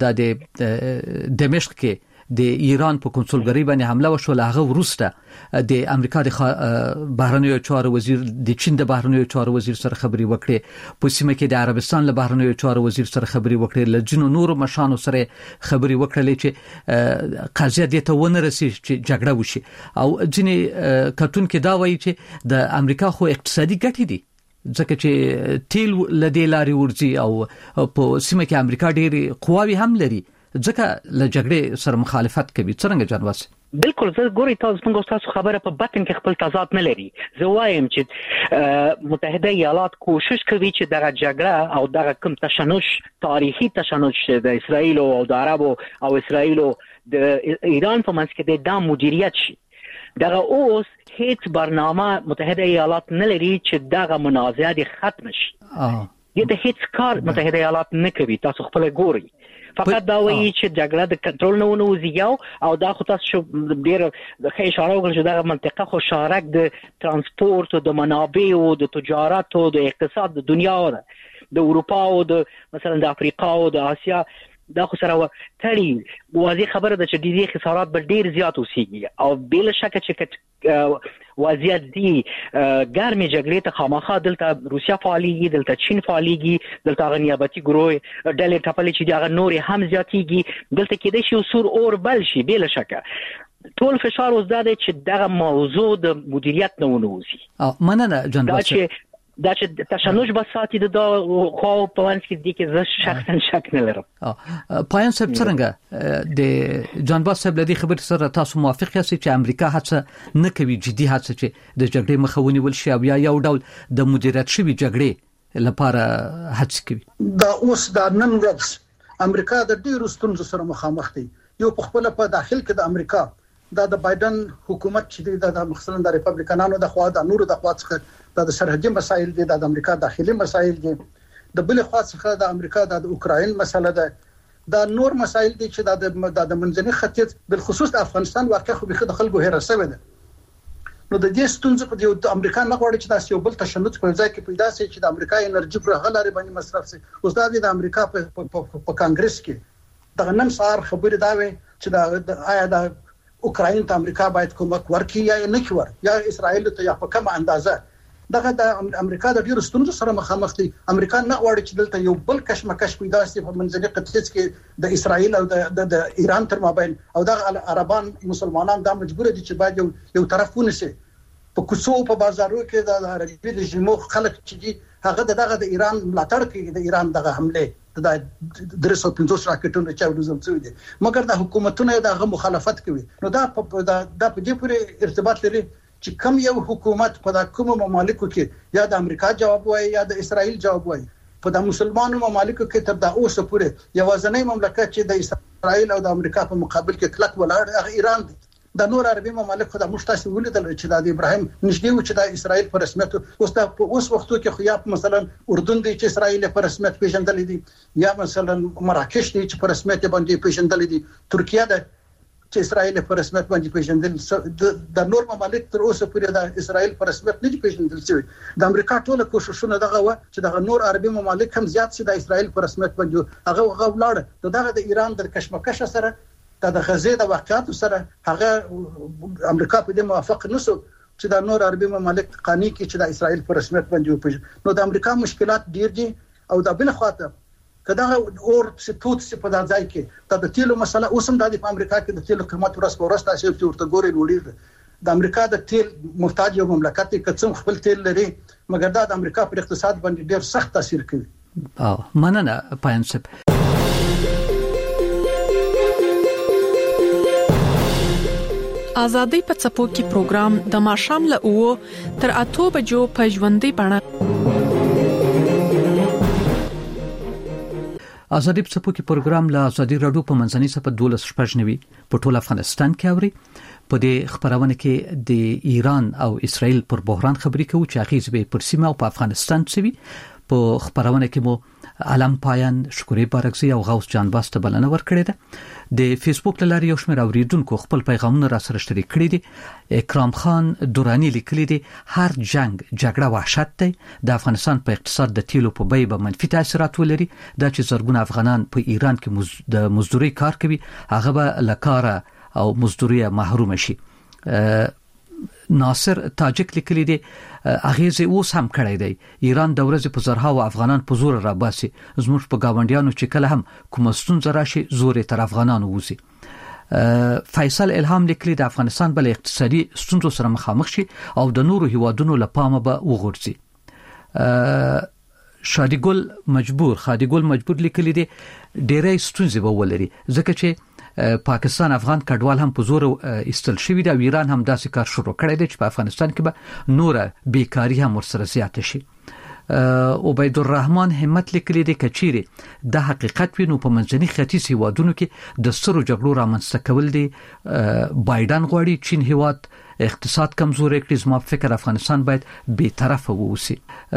د دمشق کې د ایران په کنسولګری باندې حمله وشو هغه ورسته د امریکا د بهرنیو چارو وزیر د چین د بهرنیو چارو وزیر سره خبري وکړي په سیمه کې د عربستان له بهرنیو چارو وزیر سره خبري وکړي لجنو نور مشانو سره خبري وکړي چې قضیه د ته ونه رسي چې جګړه وشي او ځینې کتون کې دا وایي چې د امریکا خو اقتصادي ګټې دي ځکه چې تیل لدې لاري ورځي او په سیمه کې امریکا ډېری قواوي هم لري ځکه له جګړې سره مخالفت کوي څنګه جنواس بالکل زه ګوري تاسو خبره په بطن کې خپل تضاد نه لري زه وایم چې متحده ایالات کوشش کوي چې دغه جګړه او دغه کوم تشنج تاریخي تشنج د اسرائیل او د عربو او اسرائیل او د ایران په منځ کې د مدیریت شي دغه اوس هیڅ برنامه متحده ایالات نه لري چې دغه منازعه ختم شي دې هیڅ کار متحده ایالات نه کوي تاسو خپل ګوري فقط دا وایي چې جګړه د کنټرول نه ونوځي او دا خو تاسو ډیر د ښه اشاره وکړه چې دا منطقه خو شارک د ترانسپورت او د منابع او د تجارت او د اقتصاد د دنیا او د اروپا او د مثلا د افریقا او د آسیا دا خو سره تړي واضح خبره ده چې د دې خسارات به ډیر زیات وسیږي او بل شک چې وضعیت دی ګرمي جګړې ته خامخا دلته روسیا فعالیږي دلته چین فعالیږي دلته غنیابتي ګروه ډلې ټپلې چې دا نور هم زیاتیږي دلته کې د شي سور اور بل شي بل شک ټول فشار اوس دا دی چې دغه موضوع د مدیریت نه ونوځي مننه جنباس دا چې تشنج بساتی د خو په وانس کې دي کې زه شخصا شک نه لرم پایان صاحب څنګه د جنباس صاحب لدی خبر سره تاسو موافق یاست چې امریکا هڅه نه کوي جدي هڅه چې د جګړې مخاوني ول شي یا یو ډول د مدیریت شوی جګړې لپاره هڅه کوي دا اوس د نن ورځ امریکا د ډیرو ستونزو سره مخامخ دي یو په خپل په داخل کې د امریکا د بایدن حکومت چې د مثلا د ریپبلیکنانو د خوا د نورو د خوا څخه د سرحدي مسایل دي د امریکا داخلي مسایل دي د بل خوا څخه د امریکا د اوکراین مسله ده دا نور مسایل دي چې د منځني ختیځ بل خصوص د افغانستان واقع خو به خلکو هره سوي ده نو د دې ستونزې په د امریکا نه غواړي چې تاسو یو بل تشنج په ځای کې پیدا شي چې د امریکا انرژي پر غلاري باندې مصرف شي اوس د امریکا په کانګرس کې د نن سهار خبرې دا وي چې د آیا د اوکراین ته امریکا باید کومک ورکړي یا نه کوي یا اسرائیل ته یا په کومه اندازه دغه د امریکا د ډیرو ستونزو سره مخامخ دي امریکا نه غواړي چې دلته یو بل کشمکش پیدا شي په منځني ختیځ کې د اسرائیل او د ایران تر مابین او د عربان مسلمانان دا مجبور دي چې باید یو طرف ونیسي په کوڅو په بازارو کې د عربي رژیمو خلک چې دي هغه دغه د ایران ملاتړ کوي د ایران دغه حمله د 350 راکټونو چې ورزم شوی دي مګر د حکومتونو دغه مخالفت کوي نو دا په دې پورې ارتباط لري چې کوم یو حکومت په کومو ممالکو کې یا د امریکا جواب وایي یا د اسرائیل جواب وایي په د مسلمانانو ممالکو کې تر دا اوسه پورې یوازنۍ مملکت چې د اسرائیل او د امریکا په مقابل کې کلک ولاړ هغه ایران دی د نور عربي ممالک خو د مشتاسي ولیدل چې د ابراهیم نږدې و چې د اسرائیل پر رسمیت اوس وختو کې خو یا مثلا اردن دی چې اسرائیل پر رسمیت پیژندل دي یا مثلا مراکش دی چې پر رسمیت باندې پیژندل دي ترکیه ده چې اسرائیل پر رسمیت باندې پیژندل د نور ممالک تر اوسه پورې د اسرائیل پر رسمیت نه پیژندل شوی د امریکا ټول کوششونه دغه و چې د نور عربي ممالک هم زیات شي د اسرائیل پر رسمیت باندې هغه ولاړ دغه د ایران د کشمکش سره د غزې د واقعیت سره هغه امریکا په دې موافق نشو چې د نور عربي ممالک قانوني کې چې د اسرائیل پر رسمیت باندې وپیژني نو د امریکا مشکلات ډیر دي او د بل خواته کله اور ستوت په ځای کې د تیلو مسله اوسم د امریکا کې د تیلو قیمت ورځ په ورځ تاسو ورته ګوري وړي د امریکا د تیل محتاج یو مملکت دی که څوم خپل تیل لري مګر دا د امریکا پر اقتصاد باندې ډیر سخت تاثیر کوي مننه پاینسپ آزادۍ په څپو کې پروګرام د ماښام له 9 تر 8 بجو په ژوندۍ بڼه آزادۍ په څپو کې پروګرام له آزادۍ رادیو په منځنۍ صفه 12 په ټول افغانستان کې اوري په دې خبرونه کې د ایران او اسرائیل پر بحران خبرې کوي چې اغیز به پر سیمه او په افغانستان سوي په خبرونه کې مو علم پایان، شکوري بارکزي او غوث جان باسته بلنه ورکړې ده. د فیسبوک لاري یو شمېر اوریدونکو خپل پیغامونه را سره شریک کړي دي. اکرام خان دورانی لیکلي دي هر جګړه وحشت دی. د افغانستان په اقتصاد د تیلو په بیه به منفي تاثیرات ولري. دا چې زرګونه افغانان په ایران کې د مزدوري کار کوي هغه به له کاره او مزدوري محروم شي. ناصر تاجک لیکلی دی اغیز اوس هم کړی دی. ایران د ورځې په زرهاو افغانان په زور را باسي. زموږ په گاونډیانو چې کله هم کوم ستونزه راشي زور تر افغانانو وځي. فیصل الهام لیکلی د افغانستان بل اقتصادي ستونزو سره مخامخ شي او د نورو هیوادونو لپاره به وغورځي. خادي ګل مجبور لیکلی دی ډېرې ستونزې به ولري ځکه چې پاکستان افغان کډوال هم په زور استل شوی دی او ایران هم داسې کار شروع کړی دی چې په افغانستان کې به نور بیکاری هم ورسره زیات شي. عبید الرحمن همت لیکلی دی کچيري د حقیقت وینو په منځني ختیځ هیوادونو کې د سترو جګړو رامنځته کول دی. بایدن غواړي چین هیواد اقتصاد کمزوري کړي. زما فکر افغانستان باید بی‌طرفه ووسی.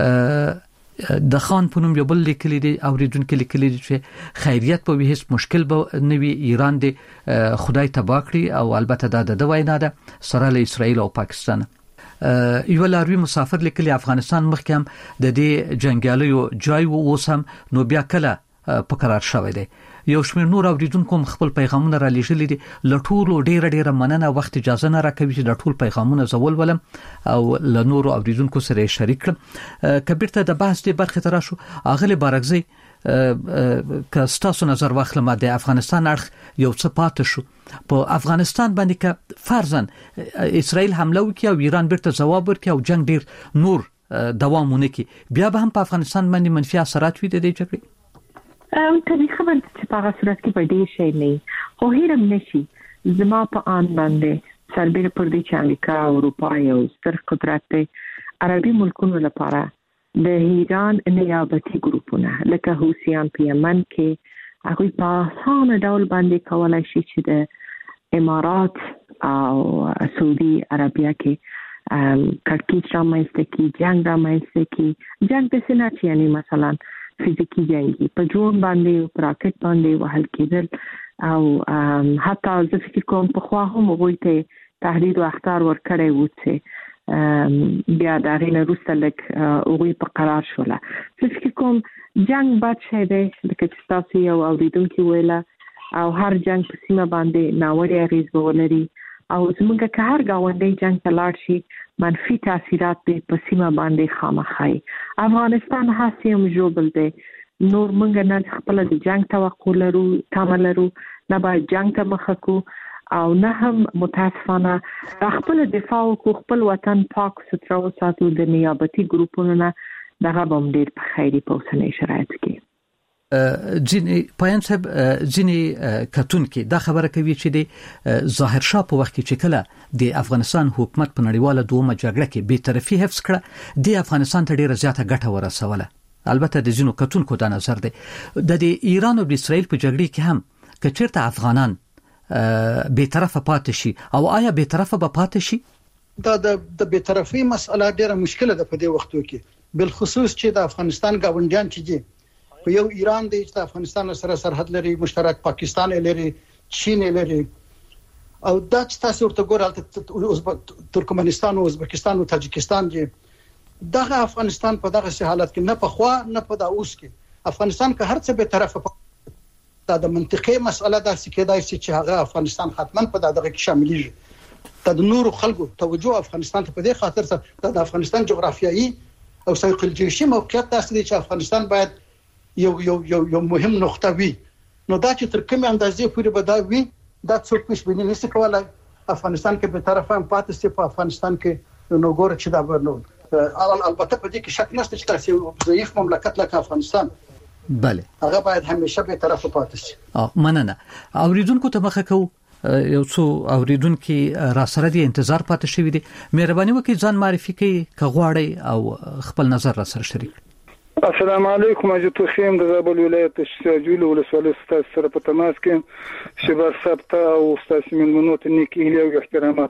د خان پونم یو بل لیکلی دی اوریدونکو لیکلی دی چې خیریت په هیڅ مشکل به نوي ایران دی خدای تبا کړی او البته دا د وینا ده سره له اسرائیل او پاکستان. یو لاروی مسافر لیکلی افغانستان مخکې هم د دې جنگیالیو جای و اوسم نو بیا کله په قرار شوی دی. یو شمېر نور اوریدونکو خپل پیغامونه را لېږلي دي. لټولو ډیره مننه. وخت اجازه نه راکوي چې د ټول پیغامونه زول ولم او له نورو اوریدونکو سره شریک کړم. کبیرته د بحث دی برخه تر شو اغلی بارکزي که ستاسو نظر واخلم د افغانستان اړخ یو څه پاتې شو په افغانستان باندې که فرضاً اسرائیل حمله وکړي او ایران بیرته جواب ورکړي او جنگ ډیر نور دوام ونه کړي بیا به هم په افغانستان باندې منفي اثرات وي د دې جګړې. طبیعي خبر چې په هغه صورت کې په ډیر شي نه خو هیرم نشي زما په آن باندې سربېره پر دې چې امریکا او اروپا یو ستر قدرت دی عربي ملکونو لپاره د ایران نیابتي ګروپونه لکه حوثیان په یمن کې هغه په اسانه ډول باندې کولای شي چې د امارات او سعودي عربیه کې کړکېچ رامنځته کی جنگ رامنځته کی جنگ د سنت یعنی مثلا فزیکی جنگي په جون باندې په راکټ باندې وهل کېدل او حتی زه فکر کوم په خوا هم وګورئ تحریر او اختار ورکړی و چې بیا دا غینه روسته لک اوغوی په قرار شوله. زه فکر کوم جنگ بد شي دی لکه چې تاسو یو اوریدونکو ویله او هر جنگ په سیمه باندې ناوړه اغیز ولري او زمونږ که هر گاونډي جنگ ته لاړ شي منفي تاثیرات په سیمه باندې خامخای. افغانستان هڅه جوړل دی نور موږ نه خپل د جنگ توقع لرو تمه لرو نه باید جنگ ته مخ کو او نه هم متاسفانه خپل دفاع او خپل وطن پاک ستر او ساتو د نیابتي ګروپونو نه دغه بم ډیر په خیري په اوسنۍ شرایط کې. ځینې پاین صاحب ځینې کتونکو دا خبره کوي چې د ظاهر شاه په وخت کې چې کله د افغانستان حکومت په نړیواله دومره جګړه کې به طرفي حفظ کړه د افغانستان ته ډیره زیاته ګټه ورسوله. البته د ځینو کتونکو دا نظر دی د ایران او اسرائیل په جګړه کې هم کچرته افغانان به طرفه پاتې شي او آیا به طرفه به پاتې شي؟ دا د به طرفي مسأله ډیره مشکله ده په دې وختو کې بل خصوص چې د افغانستان گاونډیان چې په یو ایران دی چې افغانستان سره سرحد لري مشترک پاکستان لري چین لري او دا چې تاسو ورته ګورئ ترکمنستان او ازبکستان او تاجکستان چې دغه افغانستان په دغه حالت کې نه په خوا نه په دا اوس کې افغانستان که هر څه به طرفه دا د منطقي مسأله دا کېدای شي چې هغه افغانستان حتما په دغه کې شاملېږي. د نورو خلکو توجه افغانستان ته په دې خاطر سره د افغانستان جغرافیایي او سایکولوژیکي موقعیت تاسو چې افغانستان باید یو مهم نقطه وي نو دا چې تر کومه اندازې پورې به دا وي دا څوک پېژنې نشي کولای. افغانستان کې به طرفه هم پاتې شي په افغانستان کې نو ګوره چې دا ورنو البته په دې کې شک نشته چې تاسو ضعیف مملکت لکه افغانستان بله هغه باید همیشه به طرفه پاتې شي. مننه. اوریدونکو ته مخه کو یو څو اوریدونکو را سره دي انتظار پاتې شوی دي. مهرباني وکړئ ځان معرفي کړئ که غواړئ او خپل نظر را سره شریک. السلام علیکم اجازه خیم د زابل ولایت شجول ولسوالۍ ستاسو سره په تماس کې شبر ثبت او ستاسو ملمنو ته نیکی هیله او احترامات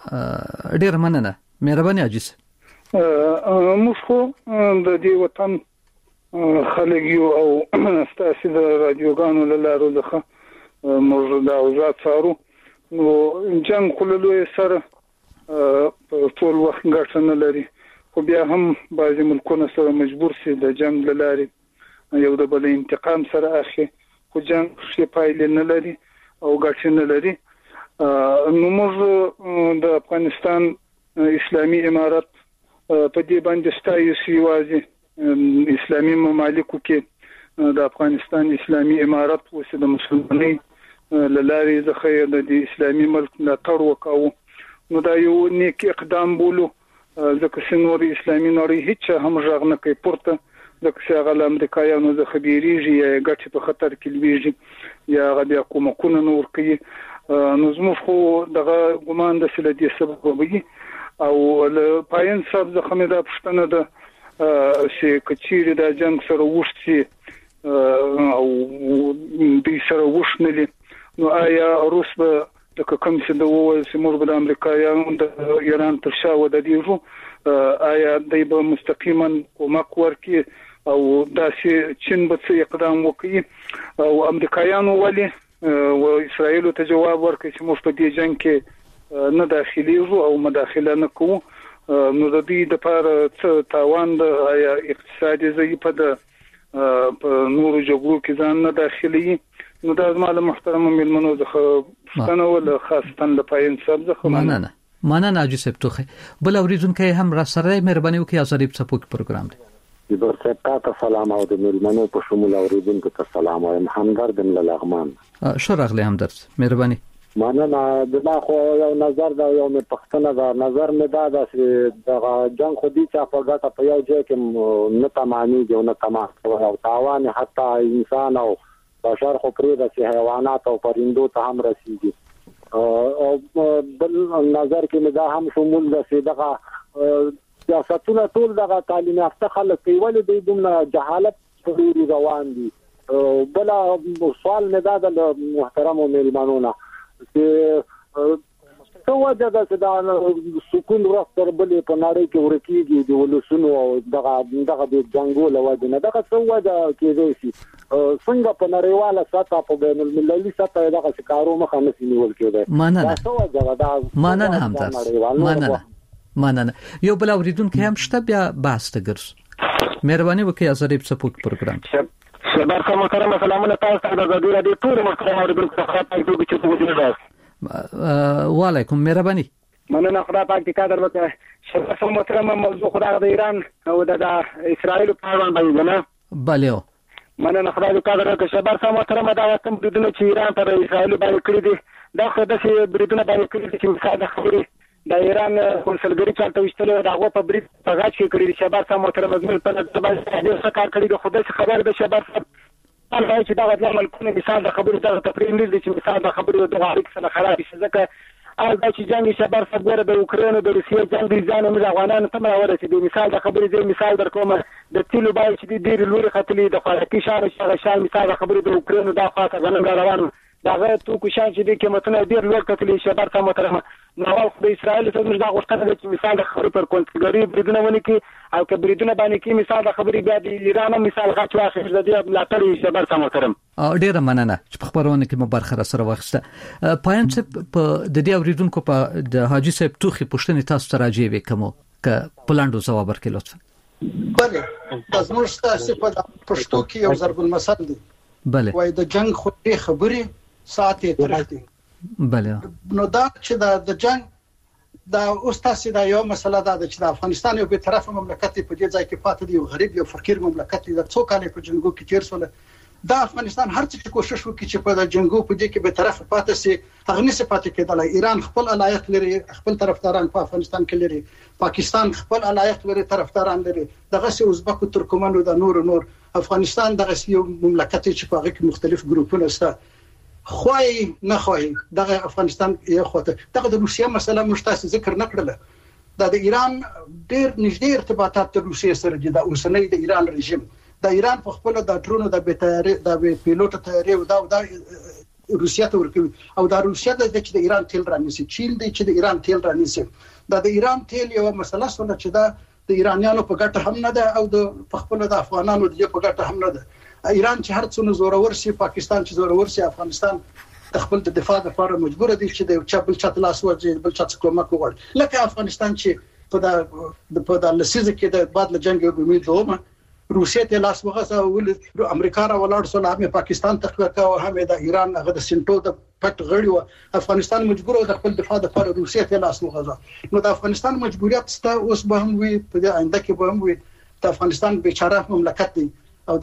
ډیر مننه. مهرباني عجیز موږ خو د دې وطن خلک یو او ستاسو د رادیوګانو له لارو ځخه موږ دا وزات سارو نو جنگ خللو سره په ټول وخت ګټنه لري خو بیا هم بعضی ملکونه سره مجبور سي د جنگ له لارې یو د بل انتقام سره اخی خو جنگ شي پایله نه لري او ګټنه لري نو موږ د افغانستان اسلامي امارت په دې باندې ستایو سیوازي اسلامي ممالکو کې د افغانستان اسلامي امارت اوس د مسلمانۍ لارې ځخه د اسلامي ملک لا تر وکاو نو دا یو نیک اقدام بولو ځکه چې نور اسلامي نړۍ هیڅ هم ژغ نه کوي پورته ځکه چې هغه امریکایانو د خبريږي یا ګټه په خطر کې لويږي یا هغه د حکومتونو نور کوي نو زموږ خو دغه ګمان د سلدي سبب وي او له پاین صاحب د خمیده پښتنه د چې کچيري د جنگ سره وښتي او د سره وښنلي نو آیا روس به د کوم څه د وول چې موږ د امریکایانو د ایران تر شا و د دیو آیا دایبه مستقیما کومک ورکي او داسې چین به څه اقدام وکړي او امریکایانو ولې او اسرائیل ته جواب ورکړي چې موږ په دې جنگ کې نه داخليږو او مداخله نه کوو نو د دې د لپاره څه تاوان د اقتصادي ضعیف د نورو جګړو کې ځان نه داخلي نو دا زموږ محترم ملمنو ځخه ستنه ول خاصه د پاین صاحب ځخه مننه اجي سپتوخه بل اوریدونکو هم را سره مهرباني وکي ازریب سپوک پروګرام دی برسپتا سلام او د ملمنو په شمول اوریدونکو ته سلام او همدرد لغمان شرغله همدرد مهرباني مننه دا خو یو نظر دا یو پښتنه دا نظر مې دا چې د جنگ خو دي چې په ګټه په یو ځای کې نه تمامي دی نه تمام او تاوان حتی انسان او بشر خو پرې د حیوانات او پرندو ته هم رسیږي او بل نظر کې دا هم شمول ده چې دغه سیاستونه ټول دغه تعلیم یافته خلک په ولې د دومره جهالت پورې روان دي بل سوال نه دا د محترم ملمنونو چې څه وجه ده چې دا سکون راستر بلې په نړۍ کې ورکیږي د ولسونو او دغه د جنگو لوجه نه دغه څه وجه کېږي چې څنګه په نړیواله سطح په بین المللي سطح دغه کارو مخه نشي نیول کېږي مننه څه وجه ده مننه همدرد مننه یو بل اوریدونکو هم شته بیا بحث ته ګرځو مهرباني وکړئ ازریب سپوک پروګرام برخه محترم سلامونه تاسو ته د زړه د ټول محترم اوریدونکو څخه تاسو چې موږ وعلیکم مهرباني مننه خدای پاک دې قدر وکړي شرف محترم موضوع خدای د ایران او د اسرائیل په اړه باندې نه بله مننه خدای دې قدر وکړي شرف محترم دا کوم دونه چې ایران پر اسرائیل باندې کړی دي دا خو د بریټونه باندې کړی دي چې مساعده خبري د ایران کنسولګری چالتو وشتلو دغه په بریټ پغاچ کې کړی دي شرف محترم زموږ په نظر باندې څه کار کړی دی خدای خبر ده شرف هغه چې دا د ملکونو مثال د خبرو د تفریح نه دي چې مثال د خبرو د اړیک سره خراب شي ځکه هغه چې جنگ شبر صدر د اوکرين او د روسیې جنگ دي ځان موږ افغانانو ته راوړل چې د مثال د خبرې د مثال در کوم د تیلو بای چې د ډیر لوري خطلې د خوراکي شان مثال د خبرې د اوکرين او د خاطر غنم روان دغه تو کو شان چې د قیمتونو ډیر لوړ کتلې شبر ته محترم نو د اسرائیل ته موږ دا غوښتنه ده چې مثال د خبرې پر کنټرولري بریدونه ونی کې او که بریدونه باندې کې مثال د خبرې بیا د ایران مثال غاټ واخیر د دې ملاتړ شبر ته محترم ډیر مننه چې په خبرونه کې مبارخه سره واخسته پاین چې په د دې اوریدونکو په د حاجی صاحب توخي پښتنې تاسو ته راځي وکمو ک پلاندو جواب ورکړئ لطفا بله زموږ تاسو په پښتو کې یو ضرب المثل دی بله وای د جنگ خو خبرې ساعتې ترختي بله نو دا چې د جنگ دا اوس تاسو دا یو مسله ده چې د افغانستان یو به طرف مملکت په دې ځای کې پاتې دی یو غریب یو فقیر مملکت دی د څو کال په جنگو کې تیر سول دا افغانستان هر څه کوشش وکړي چې په جنگو په دې کې به طرف پاتې سي هغه نشي پاتې کېدل ایران خپل علایق لري خپل طرفداران په افغانستان کې لري پاکستان خپل علایق لري طرفداران لري دغه سي ازبکو ترکمنو د نور افغانستان دغه یو مملکت چې په هغه کې مختلف ګروپونه شته خوای نه خوای دغه افغانستان یو خواته دغه د روسیې مسله مشتاس ذکر نکړله د ایران ډېر نږدې ارتباطات د روسیې سره دي د اوسنۍ د ایران رژیم د ایران په خپل د ډرونو د بیتاري د پیلوټ تیاري او د روسیې ته ورکوي او د روسیې د ایران تیل رانیسي چین د ایران تیل رانیسي د ایران تیل یو مسله سره چې دا د ایرانیانو په ګټه هم نه ده او د خپل د افغانانو د په ګټه هم نه ده. ایران چې هر څونه زورور شي، پاکستان چې زورور شي، افغانستان د خپل د دفاع لپاره مجبور دي چې د چا بل چا لاس ورځي، بل چا څخه کومک وغواړي. لکه افغانستان چې په د لسیزه کې د بعد له جنگ امید دومه روسیه ته لاس وغځه او امریکا را ولاړ سو، هم پاکستان تقویه کاوه، هم د ایران هغه د سنټو د پټ غړي و. افغانستان مجبور و د خپل دفاع لپاره روسیه ته لاس وغځه. نو د افغانستان مجبوریت ستا اوس به هم وي، په دې آینده کې به هم وي. د افغانستان بیچاره مملکت دی او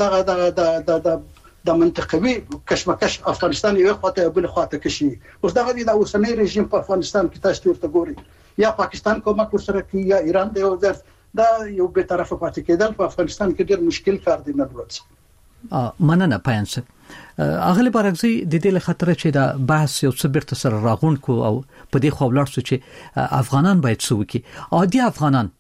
د منطقوي کشمکش افغانستان یو خواته بل خواته کشي. اوس دغه د اوسنۍ رژیم په افغانستان کې تاسو ورته ګوري، یا پاکستان کومک ورسره کوي یا ایران د یو ځل دا یو به طرفه پاتې کېدل په افغانستان کې ډېر مشکل کار دی. نه ورځ مننه پاینس اغلی بارګزي د دې له خطر چې دا بحث یو څه بیرته سره راغون کو او په دې خو ولاړ چې افغانان باید څه وکړي. عادي افغانان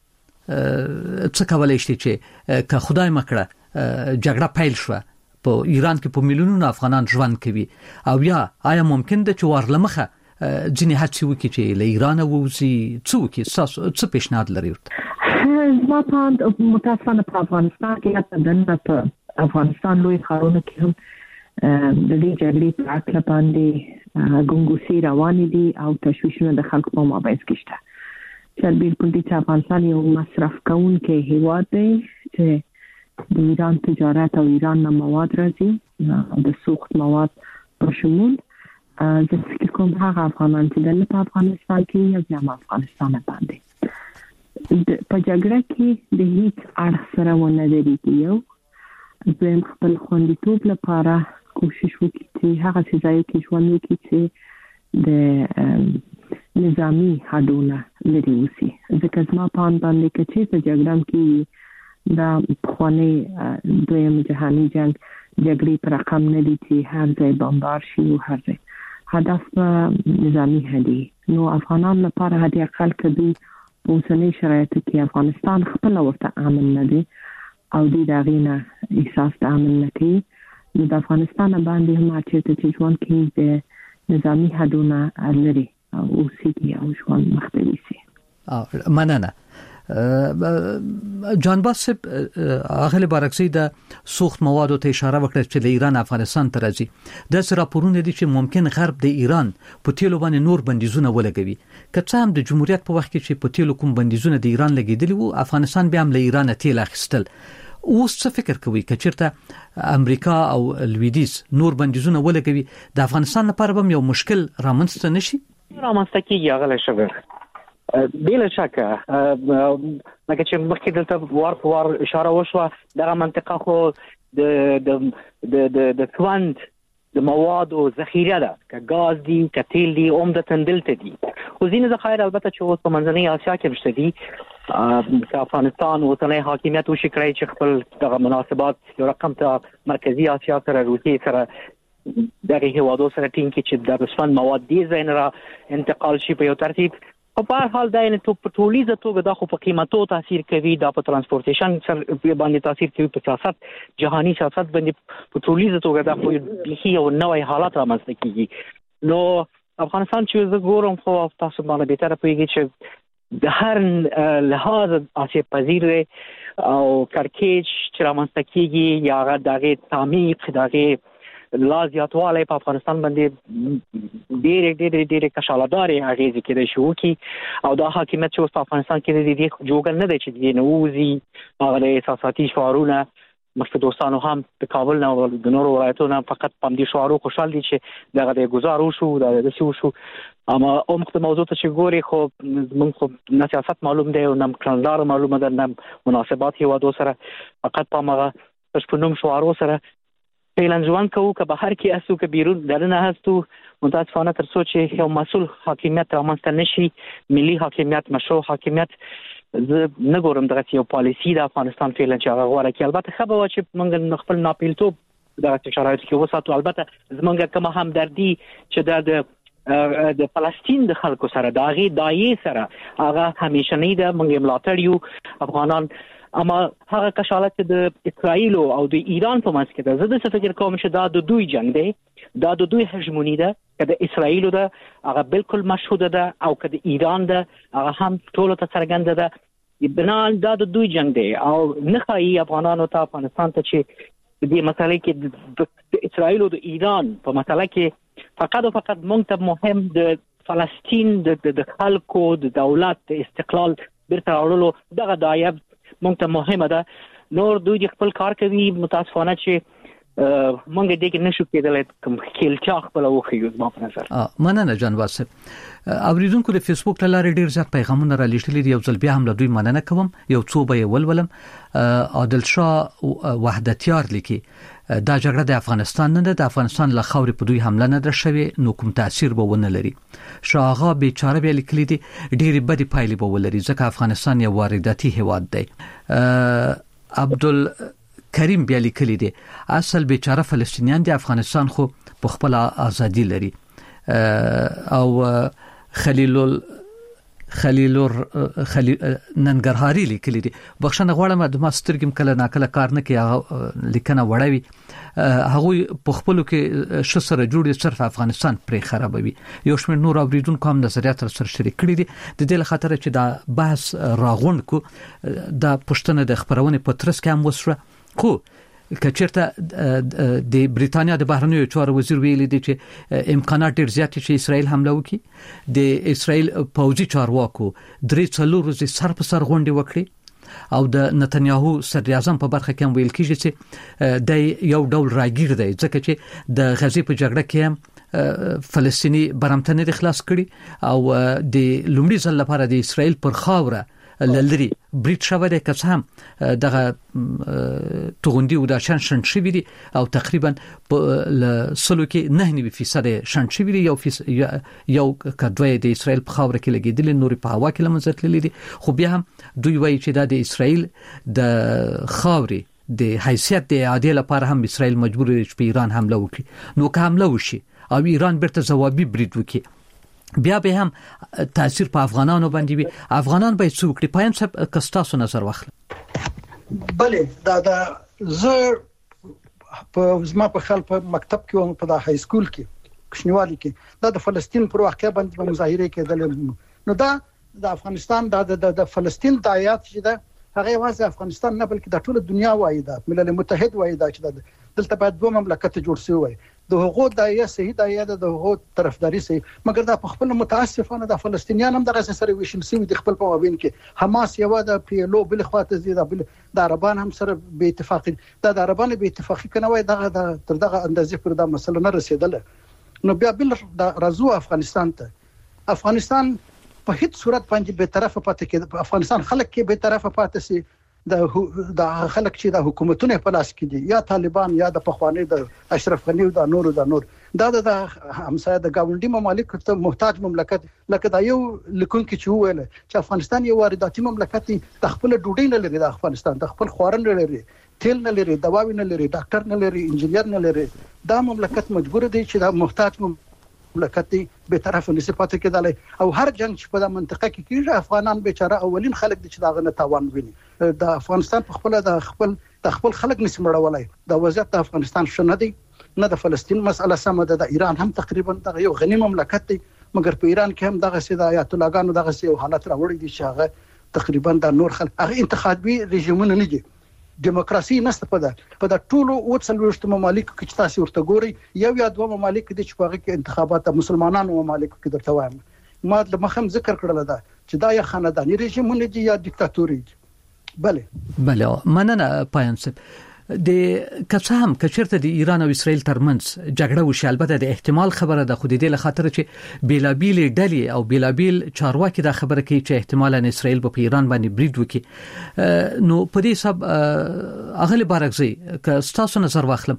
څه کولای شي چې که خدای مکړه جګړه پیل شوه په ایران کې په میلیونونو افغانان ژوند کوي، او یا آیا ممکن ده چې ورلمخه ځینې هڅې وکړي چې له ایران ووځي؟ څه وکړي؟ څه پیشنهاد لري؟ ما متاسفانه په افغانستان کې په افغانستان لوی ښارونو کې هم د دې جګړې په اړه باندې ګنګوسې روانې دي او تشویشونه د خلکو په مابينځ کې شته. سربېل پر دې چې افغانستان یو مصرف کوونکی هیواد دی چې د ایران تجارت او ایران نه مواد راځي، د سوخت مواد په شمول. د فکر کوم هغه افغانان چې د افغانستان کې یا د افغانستان باندې په جګړه کې د هیڅ اړخ سره ونه درېږي، یو دویم خپل خوندیتوب لپاره کوشش وکړي چې هغه ځای کې ژوند وکړي چې د نظامی حدونه لري اوسي. ځکه زما په اند باندې چې په جګړه کې دا خواني دویم جهانی جنگ جګړې پر رقم نه دي چې هر ځای بمبار شي او هر ځای هدف نظامی هدي. نو افغانان لپاره هدي اقل کدي په اوسنۍ شرایطو کې افغانستان خپل ورته امن نه دي او د داغینه احساس د امن نه کوي. نو د افغانستان باندې هم چې ژوند کې د نظامی حدونه لري او اوسېږي او ژوند مختلفي سي. مننه جان باسب اغلی بارکسی د سوخت موادو ته اشاره وکړه چې د ایران افغانستان ته راځي. د راپورونه دي چې ممکن غرب د ایران په تیلو باندې نور بندیزونه ولګوي. که څه هم د جمهوریت په وخت کې چې په تیلو کوم بندیزونه د ایران لګیدلی وو، افغانستان بیا هم له ایران تیل اخیستل. اوس څه فکر کوي که چیرته امریکا او لویدیز نور بندیزونه ولګوي د افغانستان لپاره به یو مشکل رامنځته نشي؟ رامنځته کیږي هغه شګر بلا شکه. لکه چې مخکې دلته وار اشاره وشوه، دغه منطقه خو د توند د موادو ذخیره ده، که غاز دي که تیل دي عمدتاً دلته دي. خو ځینې ذخایر البته چې اوس په منځنۍ اسیا کې مشته دي. که افغانستان اوسنی حاکمیت وشي کړی چې خپل دغه مناسبات یو رقم ته مرکزی اسیا سره روسیې سره دغه هیوادو سره ټینګ کړي چې د رسمن مواد دې ځای نه را انتقال شي په یو ترتیب. په هر حال دا نه په ټولیزه توګه دا خو په قیمتو تاثیر کوي، دا په ترانسپورټیشن سره باندې تاثیر کوي، په سیاست جهانی سیاست باندې په ټولیزه توګه دا خو بلخي او نوې حالات رامنځته کیږي. نو افغانستان چې زه ګورم خو تاسو باندې به تر پوهیږئ چې د هر لحاظ آسیب پذیر او کړکېچ چې رامنځته کیږي یا هغه دغه تعمیق دغه لا زیاتوالی په افغانستان باندې ډېرې کشاله‌دارې اغېزې کېدای شي وکړي. او دا حاکمیت چې اوس په افغانستان کې د دې جوګل نه دی چې د نه ووځي، هغه د احساساتي شعارونه مخکې دوستانو هم د کابل نه او د نورو ولایتونو فقط په همدې شعارو خوشحال دي چې دغه د ګزار وشو، داسې وشو. اما عمق د موضوع ته چې ګوري خو موږ خو نه سیاست معلوم دی او نه کړنلاره معلومه ده، نه مناسبات هیوادو سره، فقط په هغه پشپنوم شعارو سره فعلا ژوند کوو. که بهر کې هستو که بیرون دننه هستو، متاسفانه تر څو چې یو مسؤل حاکمیت رامنځته نشي، ملي حاکمیت، مشروع حاکمیت، زه نه ګورم دغه یو پالیسی د افغانستان فعلا چې هغه غوړه کې. البته ښه به وه چې موږ خپل ناپیلتوب دغه شرایطو کې وساتو. البته زموږ کومه همدردي چې د فلسطین د خلکو سره د هغې دایې سره هغه همیشنۍ ده، موږ یې ملاتړ یو افغانان. اما هغه کشالت د اسرائیل او د ایران په منځ کې ده، زه د څه فکر کوم چې دا د دوی جنگ دی، دا د دوی هژموني ده. که د اسرائیل ده هغه بالکل مشهوده ده او که د ایران ده هغه هم ټولو ته څرګنده ده. بنان دا د دوی جنگ دی او نه خایي افغانانو ته افغانستان ته چې دې مسالې کې د اسرائیل او د ایران په مسله کې فقط او فقط موږ ته مهم د فلسطین د خلکو د دولت د استقلال بیرته راوړلو دغه دایب موږ ته مهمه ده. نور دوی خپل کار کوي متاسفانه چې مونږ دې کې نشو کېدلای کوم خلچا خپل وخیو زما په نظر. مننه جان واسف. اوریدونکو د فیسبوک ته لارې ډیر زیات پیغامونه را لېږلي دي. یو ځل بیا هم له دوی مننه کوم. یو څو به ولولم. عادل شاه وحدتیار لیکي دا جګړه د افغانستان نه ده، د افغانستان له خاورې په دوی حمله نه ده شوې، نو کوم تاثیر به ونه لري. شاهغا بیچاره بیا لیکلي دي ډېرې بدې پایلې به ولري ځکه افغانستان یو وارداتي هیواد دی. عبدل کریم بیا لیکلی دی اصل بیچاره فلسطینیان دی، افغانستان خو په خپل ازادي لري. او خلیل ننګرهاري لیکلی دی بخښنه غواړم د ماسترګم کله ناکله کار نه کوي لیکنه وړوي هغه په خپل کې شسره جوړي صرف افغانستان پرې خرابوي. یو شمېر نور اوریدونکو هم نظریات سره شریک کړي دي د دې لخاطر چې دا بحث راغون کو د پښتنه د خبرونه په ترڅ کې هم وسره خو کچرته د بریتانیا د بهرنیو چارو وزیر ویلي دی چې امکانات ډیر زیات چې اسرائیل حمله وکړي. د اسرائیل پوځي چارواکو 3-4 ورځې سر په سر غونډه وکړي او د نتنیاهو صدر اعظم په برخه کې هم ویل کیږي چې د یو ډول راګیر دی ځکه چې د غزې په جګړه کې هم فلسطینی برمتنه د خلاص کړي او د لومړي ځل لپاره د اسرائیل پر خاوره لری بریټ شوه د کسام دغه توغندي او د شنشن شوی دي او تقریبا په سلو کې 9% شنشن شوی دي یو کډوی د اسرائیل په خاوره کې لګیدل نور په هوا کې لمنځت لیدل دي. خو بیا هم دوی وایي چې د اسرائیل د خاورې د حیثیت د اعاده لپاره هم اسرائیل مجبور دی چې په ایران حمله وکړي. نو که حمله وشي او ایران بیرته ځوابي بریټ وکړي بیا به هم تاثیر په افغانانو باندې وي. افغانان به څه وکړي؟ پایم صاحب کستاسو نظر واخلئ. بله دا زه په زما په خیال په مکتب کې او په های سکول کې کوشنیوالي کې دا د فلسطین پر واقعیا باندې مظاهره کېدل. نو دا د افغانستان د فلسطین د آیات چې دا هغه واسه افغانستان نه بلکې د ټوله دنیا وایي دا ملل متحد وایي دا چې دلته باید دوه مملکت جوړ شي وي د هغو دایې صحیح دایې د هغو طرفداري صحیح مګر دا په خپل متاسفانه د فلسطینیان هم دغه سره ویشل سي د خپل په مابین کې حماس یو د پیلو بل خواته زیاده بل د عربان هم سره به اتفاقی د عربان به اتفاقی کنه وای دغه تر دغه اندازې پر دا مسله نه رسیدله. نو بیا بل د رازو افغانستان ته افغانستان په هیڅ صورت باندې به طرفه پاتې کې افغانستان خلک کې به طرفه پاتې سي د خلک چې د حکومتونو په لاس کې دي یا طالبان یا د پخوانی د اشرف غنی او د نور دا د همسایه د گاونډي ممالک ته محتاج مملکت لکه دا یو لیکون کې چې ویل چې افغانستان یو وارداتي مملکت دی د خپل ډوډۍ نه لري د افغانستان د خپل خوارن نه لري تیل نه لري دواوی نه لري ډاکټر نه لري انجینیر نه لري دا مملکت مجبور دی چې د محتاج مملکت به طرف نسبت کېدل او هر جنگ چې په منطقه کې کیږي افغانان بیچاره اولین خلک دي چې داغه نه تاوان ویني د افغانستان په خپل د خپل خلک نسمړولای د وضعیت د افغانستان شنه دي نه د فلسطین مسله سم ده د ایران هم تقریبا دغه یو غنی مملکت دی مګر په ایران کې هم دغه سي د آیات الله ګانو دغه سي حالت راوړي دي چې هغه تقریبا د نور خلک هغه انتخابي رژیمونه نه دي دیموکراسي نشته په د ټولو او څلورشت ممالک کې چې تاسو ورته ګوري یو یا دوه ممالک دي چې په هغه کې انتخابات مسلمانانو ممالک کې درته وایم ما د مخم ذکر کړل دا چې دا یا خاندانی رژیمونه دي یا دیکتاتوري دي. بله مننه پاینسب د کڅام کچرته د ایران او اسرائیل ترمنځ جګړه وشي البته د احتمال خبره ده خو د دې لخاطر چې بیلابیل ډلې او بیلابیل چارواکي دا خبره کوي چې احتمالاً اسرائیل په ایران باندې بریډ وکړي. نو په دې سب اغلی بارکزي که تاسو نظر واخلم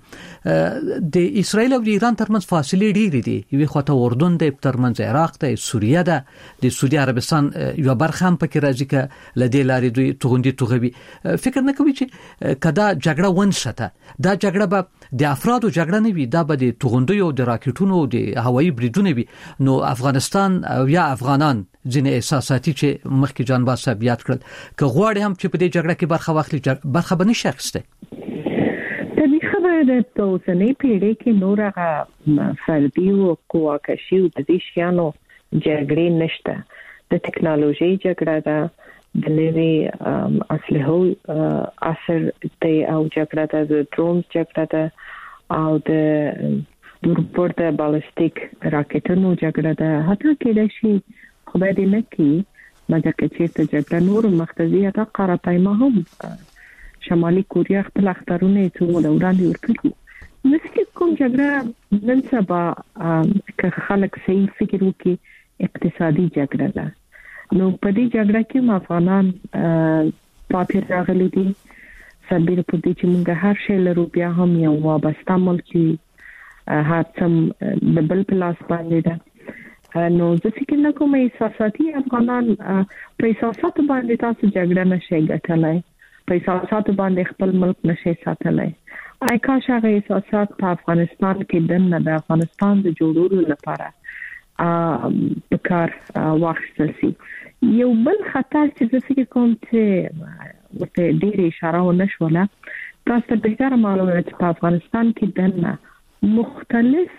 د اسرائیل او د ایران ترمنځ فاصله ډېرې دي. یوه خواته اردن د ترمنځ عراق د سوریه ده د سعودي عربستان یو برخه هم پکې راځي ک لدې لارې دوی توغندي توغوي فکر نه کوي چې کدا جګړه ونشته دا جګړه به د افرادو جګړه نه وي دا به د توغندیو د راکټونو د هوایي بریډونو وي. نو افغانستان او یا افغانان ځینې احساساتي چې مخکې جان باز صاحب یاد کړل که غواړي هم چې په دې جګړه کې برخه واخلي برخه به نشي اخیسته. د دې خبره د اوسنۍ پیړۍ کې نور هغه فردي او قواکشي او د دې شیانو جګړې نشته. د ټکنالوژي جګړه ده د نوي اسلحو اثر ته او جګړه د ډرون جګړه ده او د دورپورته بالستیک راکټونو جګړه ده. حتی کېدای شي خدای دې نه کړي مګر که چېرته جګړه نور مختزي تا قاره پیما هم شمالي کوریا خپل اخترونه څو وړاندې ورکړي. نو چې کوم جګړه نن سبا که خلک صحیح فکر وکړي اقتصادي جګړه ده. نو په دې جګړه کې افغانان پاتې راغلي دي. سربېره پر دې چې موږ هر شی لرو بیا هم یو وابسته ملک هر څم د بل پلاس باندې ده. نو زه فکر نه کوم احساساتي افغانان په احساساتو باندې تاسو جګړه نشي ګټلای، په احساساتو باندې خپل ملک نشي ساتلای. کاش هغه احساسات په افغانستان کې د افغانستان د جوړولو لپاره په کار واخیستل شي. یو بل خطر چې زه فکر کوم چې ورته ډېر اشاره ونه شوله، تاسو به ډېر معلومه چې په افغانستان کې د مختلف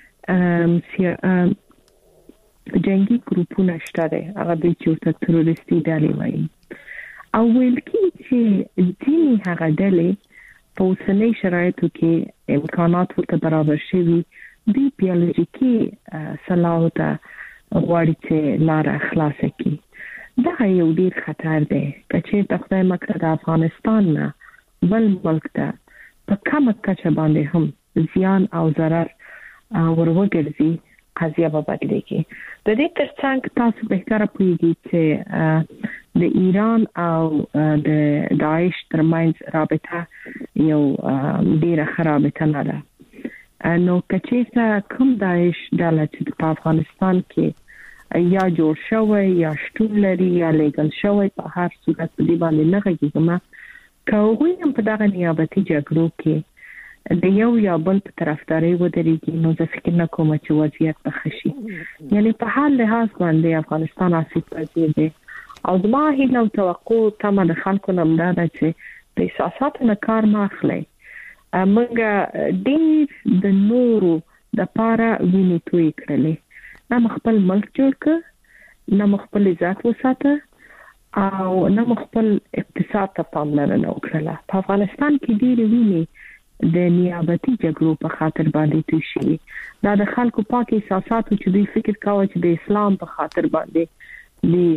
جنگي ګروپونه شته دي، هغه د چورته تروریستي ډلې وایي او ویل کی چې ځینې هغه ډلې په اوسنۍ شرایطو کې امکانات ورته برابر شوي دي بیولوژیکي صلاح ته غواړي چې لار خلاص کړي. دا یو ډیر خطر دی که چېرته خدای مکړه د افغانستان نه بل ملک ته په کومه کچه باندې هم زیان او ضرر وروګرځي قضیه به بدلېږي. د دې ترڅنګ تاسو بهتره پوهیږئ چې د ایران او د داعش ترمنځ رابطه یو ډیره خرابه نه ده. نو کچېته کوم داعش ډله چې په افغانستان کې یا جوړ شوی یا شتون لري یا لیګل شوی، په هر صورت په دې باندې نه غږیږم که هغوی هم په دغه نیابتي جګړو کې د یو یا بل په طرفداري ودرېږي نو زه فکر نه کوم چې وضعیت به ښه شي. یعنې په هر لحاظ باندې افغانستان آسیب پذیر دی او زما هیله او توقع تمه د خلکو نه همدا ده چې د احساساتو نه کار مه اخلئ. موږ ډېر د نورو دپاره وینې تویې کړلې، نه مو خپل ملک جوړ کړ، نه مو خپل عزت وساته او نه مو خپل اقتصاد ته پاملرنه وکړله. په افغانستان کې ډېرې وینې د نیابتي جګړو په خاطر باندې توی شوي. دا د خلکو پاک احساساتو چې دوی فکر کاوه چې د اسلام په خاطر باندې دوی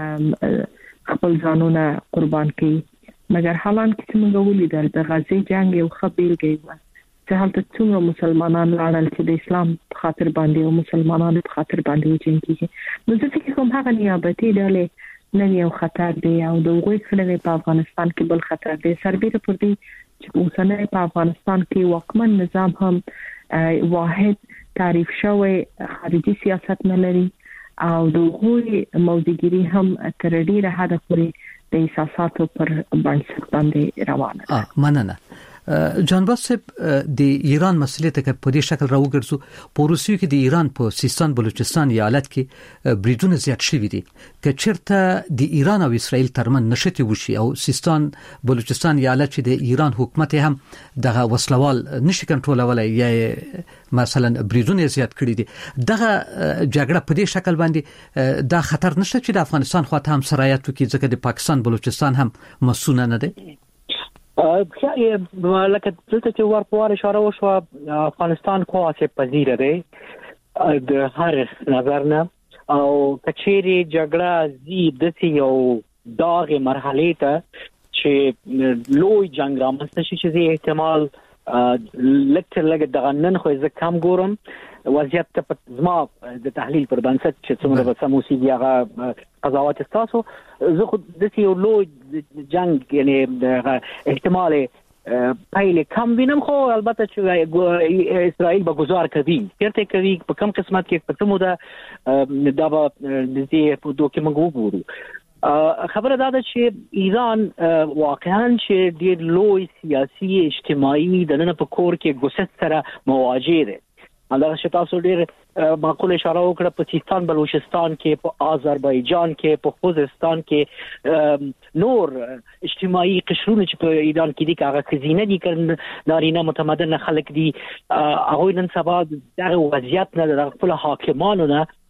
خپل ځانونه قربان کړي. مګر حالان کې چې موږ ولیدل د غزې جنګ یو ښه بیلګه وه چې هلته څومره مسلمانان لاړل چې د اسلام په خاطر باندې او مسلمانانو په خاطر باندې وجنګېږي. نو زه فکر کوم هغه نیابتي ډلې نن یو خطر دی او د هغوی کړنې په افغانستان کې بل خطر دی. سربېره پر دې چې اوسنی په افغانستان کې واکمن نظام هم واحد تعریف شوی خارجي سیاست نه لري او د هغوی موضوعګیري هم تر ډېره حده پورې د احساساتو پر بنسټ باندې روانه ده. مننه. جانباز صاحب د ایران مسلې ته په دې شکل راوګرځو. په روسیې کې د ایران په سیستان بلوچستان ایالت کې بریدونه زیات شوي دي. که چېرته د ایران او اسرائیل ترمن نشته وشي او سیستان بلوچستان ایالت چې د ایران حکومت هم دغه وسلوال نشي کنټرولولای یا مثلا بریدونه زیات کړي دي، دغه جګړه په دې شکل باندې دا خطر نشته چې د افغانستان خواته هم سرایت وکړي ځکه د پاکستان بلوچستان هم مسونه نه دي؟ لکه دلته چې ورپوار اشاره وشوه، افغانستان خو آسیب پذیر دی د هر نظر نه او کچېرې جګړه زی داسې یو داغې مرحلې ته چې لوی جنګ رامنځته شي چې احتمال لږ دغه نن خو زه کم ګورم وضعیت ته زما د تحلیل پر بنسټ چې څومره به سموسي دی هغه قضاوت تاسو زه خو داسې یو لوی جنګ یعنی احتمال پایله کم وینم، خو البته چې اسرائیل به گزار کوي چیرته کوي په کم قسمت کې په څه موده دا به دې په دوه کې موږ وګورو. خبره دا ده چې ایران واقعا چې ډېر لوی سیاسي اجتماعي د نن په کور کې ګوست سره مواجه دي. همدغه چې تاسو ډېر معقول اشاره وکړه په سیستان بلوچستان کې، په آذربایجان کې، په خوزستان کې نور اجتماعي قشرونه چې په ایران کې دي هغه خزینه دي نارینه متمدن خلک دي، هغوی نن سبا دغه وضعیت نه د خپل حاکمانو نه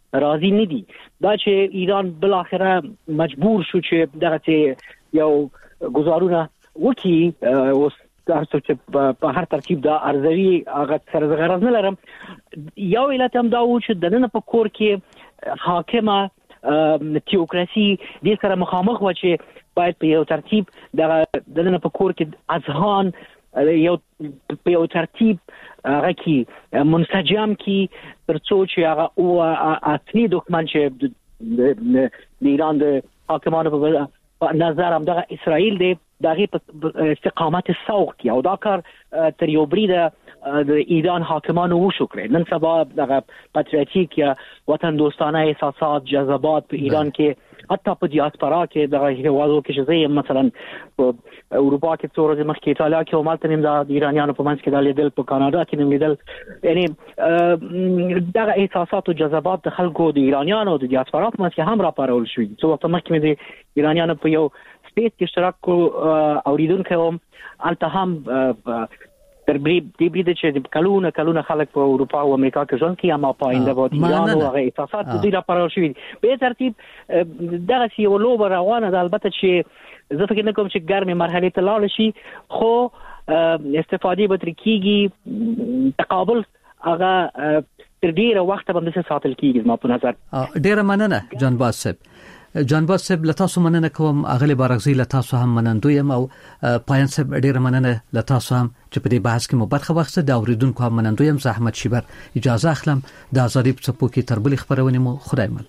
راضي نه دي. دا چې ایران بل اخره مجبور شو چې دغه یو گزارونه وکي او تاسو چې په هر ترتیب دا ارزوي هغه سره غرض نه لرم. یو علت هم دا و چې دنه په کور کې حاکمه تیوکراسي د سره مخامخ و چې باید په یو ترتیب دنه په کور کې اذهان یو په یو ترتیب هغه کې منسجم کې ترڅو چې هغه او اصلي دښمن چې د ایران د حاکمانو په نظر هم دغه اسرائیل دی دغه په استقامت سوق کې او دا کار تر یو بریده د ایران حاکمانو وشو کړی. نن سبا دغه پاتریوتیک یا وطن دوستانه احساسات جذبات په ایران کې حتی په دیاسپورا کې دغه هیوادو کې چې مثلا په اروپا کې څو ورځې مخکې ایتالیا کې ومالته نیم د ایرانیانو په منځ کې د لیدل په کاناډا کې نیم لیدل یعنی دغه احساسات او جذبات د خلکو د ایرانیانو د دیاسپورا په منځ کې هم راپارول شوې. څو وخت مخکې د ایرانیانو په یو سپیس کې اشتراک کو اوریدونکو هم الته هم تر بریده چې کلونه خلک په اروپا او امریکا کې ژوند کوي اما په آینده باندې ایران او هغه احساسات د دې لپاره شوي. به ترتیب دغه یو لوبه روانه ده. البته چې زه فکر نه کوم چې ګرمه مرحله ته لاړ شي خو استفادې به تر کېږي تقابل هغه تر ډیره وخت باندې ساتل کېږي ما په نظر. ډیره مننه جانباز صاحب لتاسو مننه کوم. اغلی بارغزی لتاسو هم منندویم او پایان صاحب ډیره مننه لتاسو هم چې په دې بحث کې مو برخه واخیسته. د اوریدونکو هم منندویم. زه احمد شیبر اجازه اخلم. د ازادي په څپو کې تر بلې خبرونه مو خدای مل.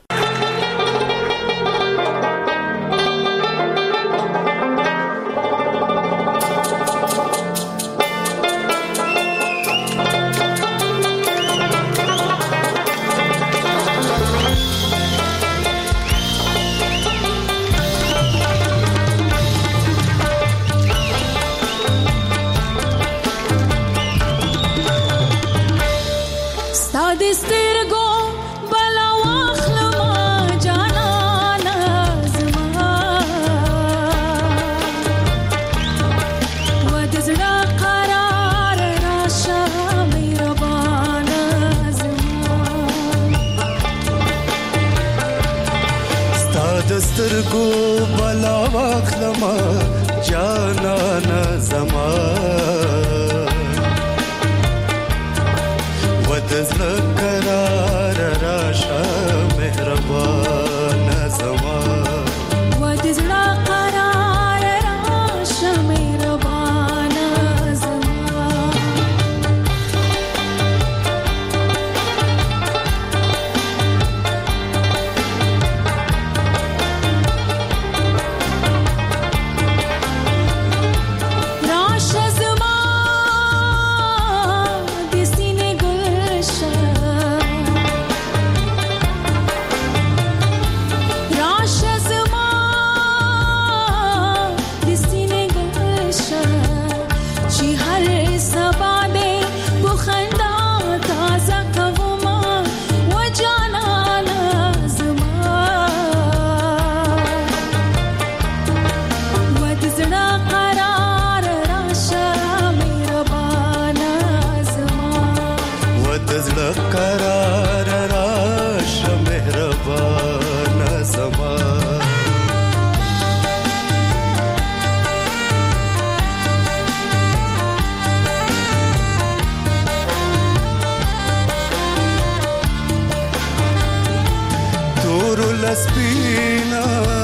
سپینا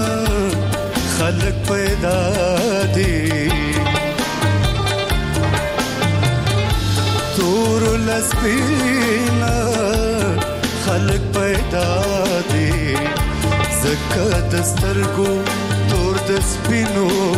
خلق پیدا دی تور لسپینا خلق پیدا دی زکه دسترګو تور د سپینو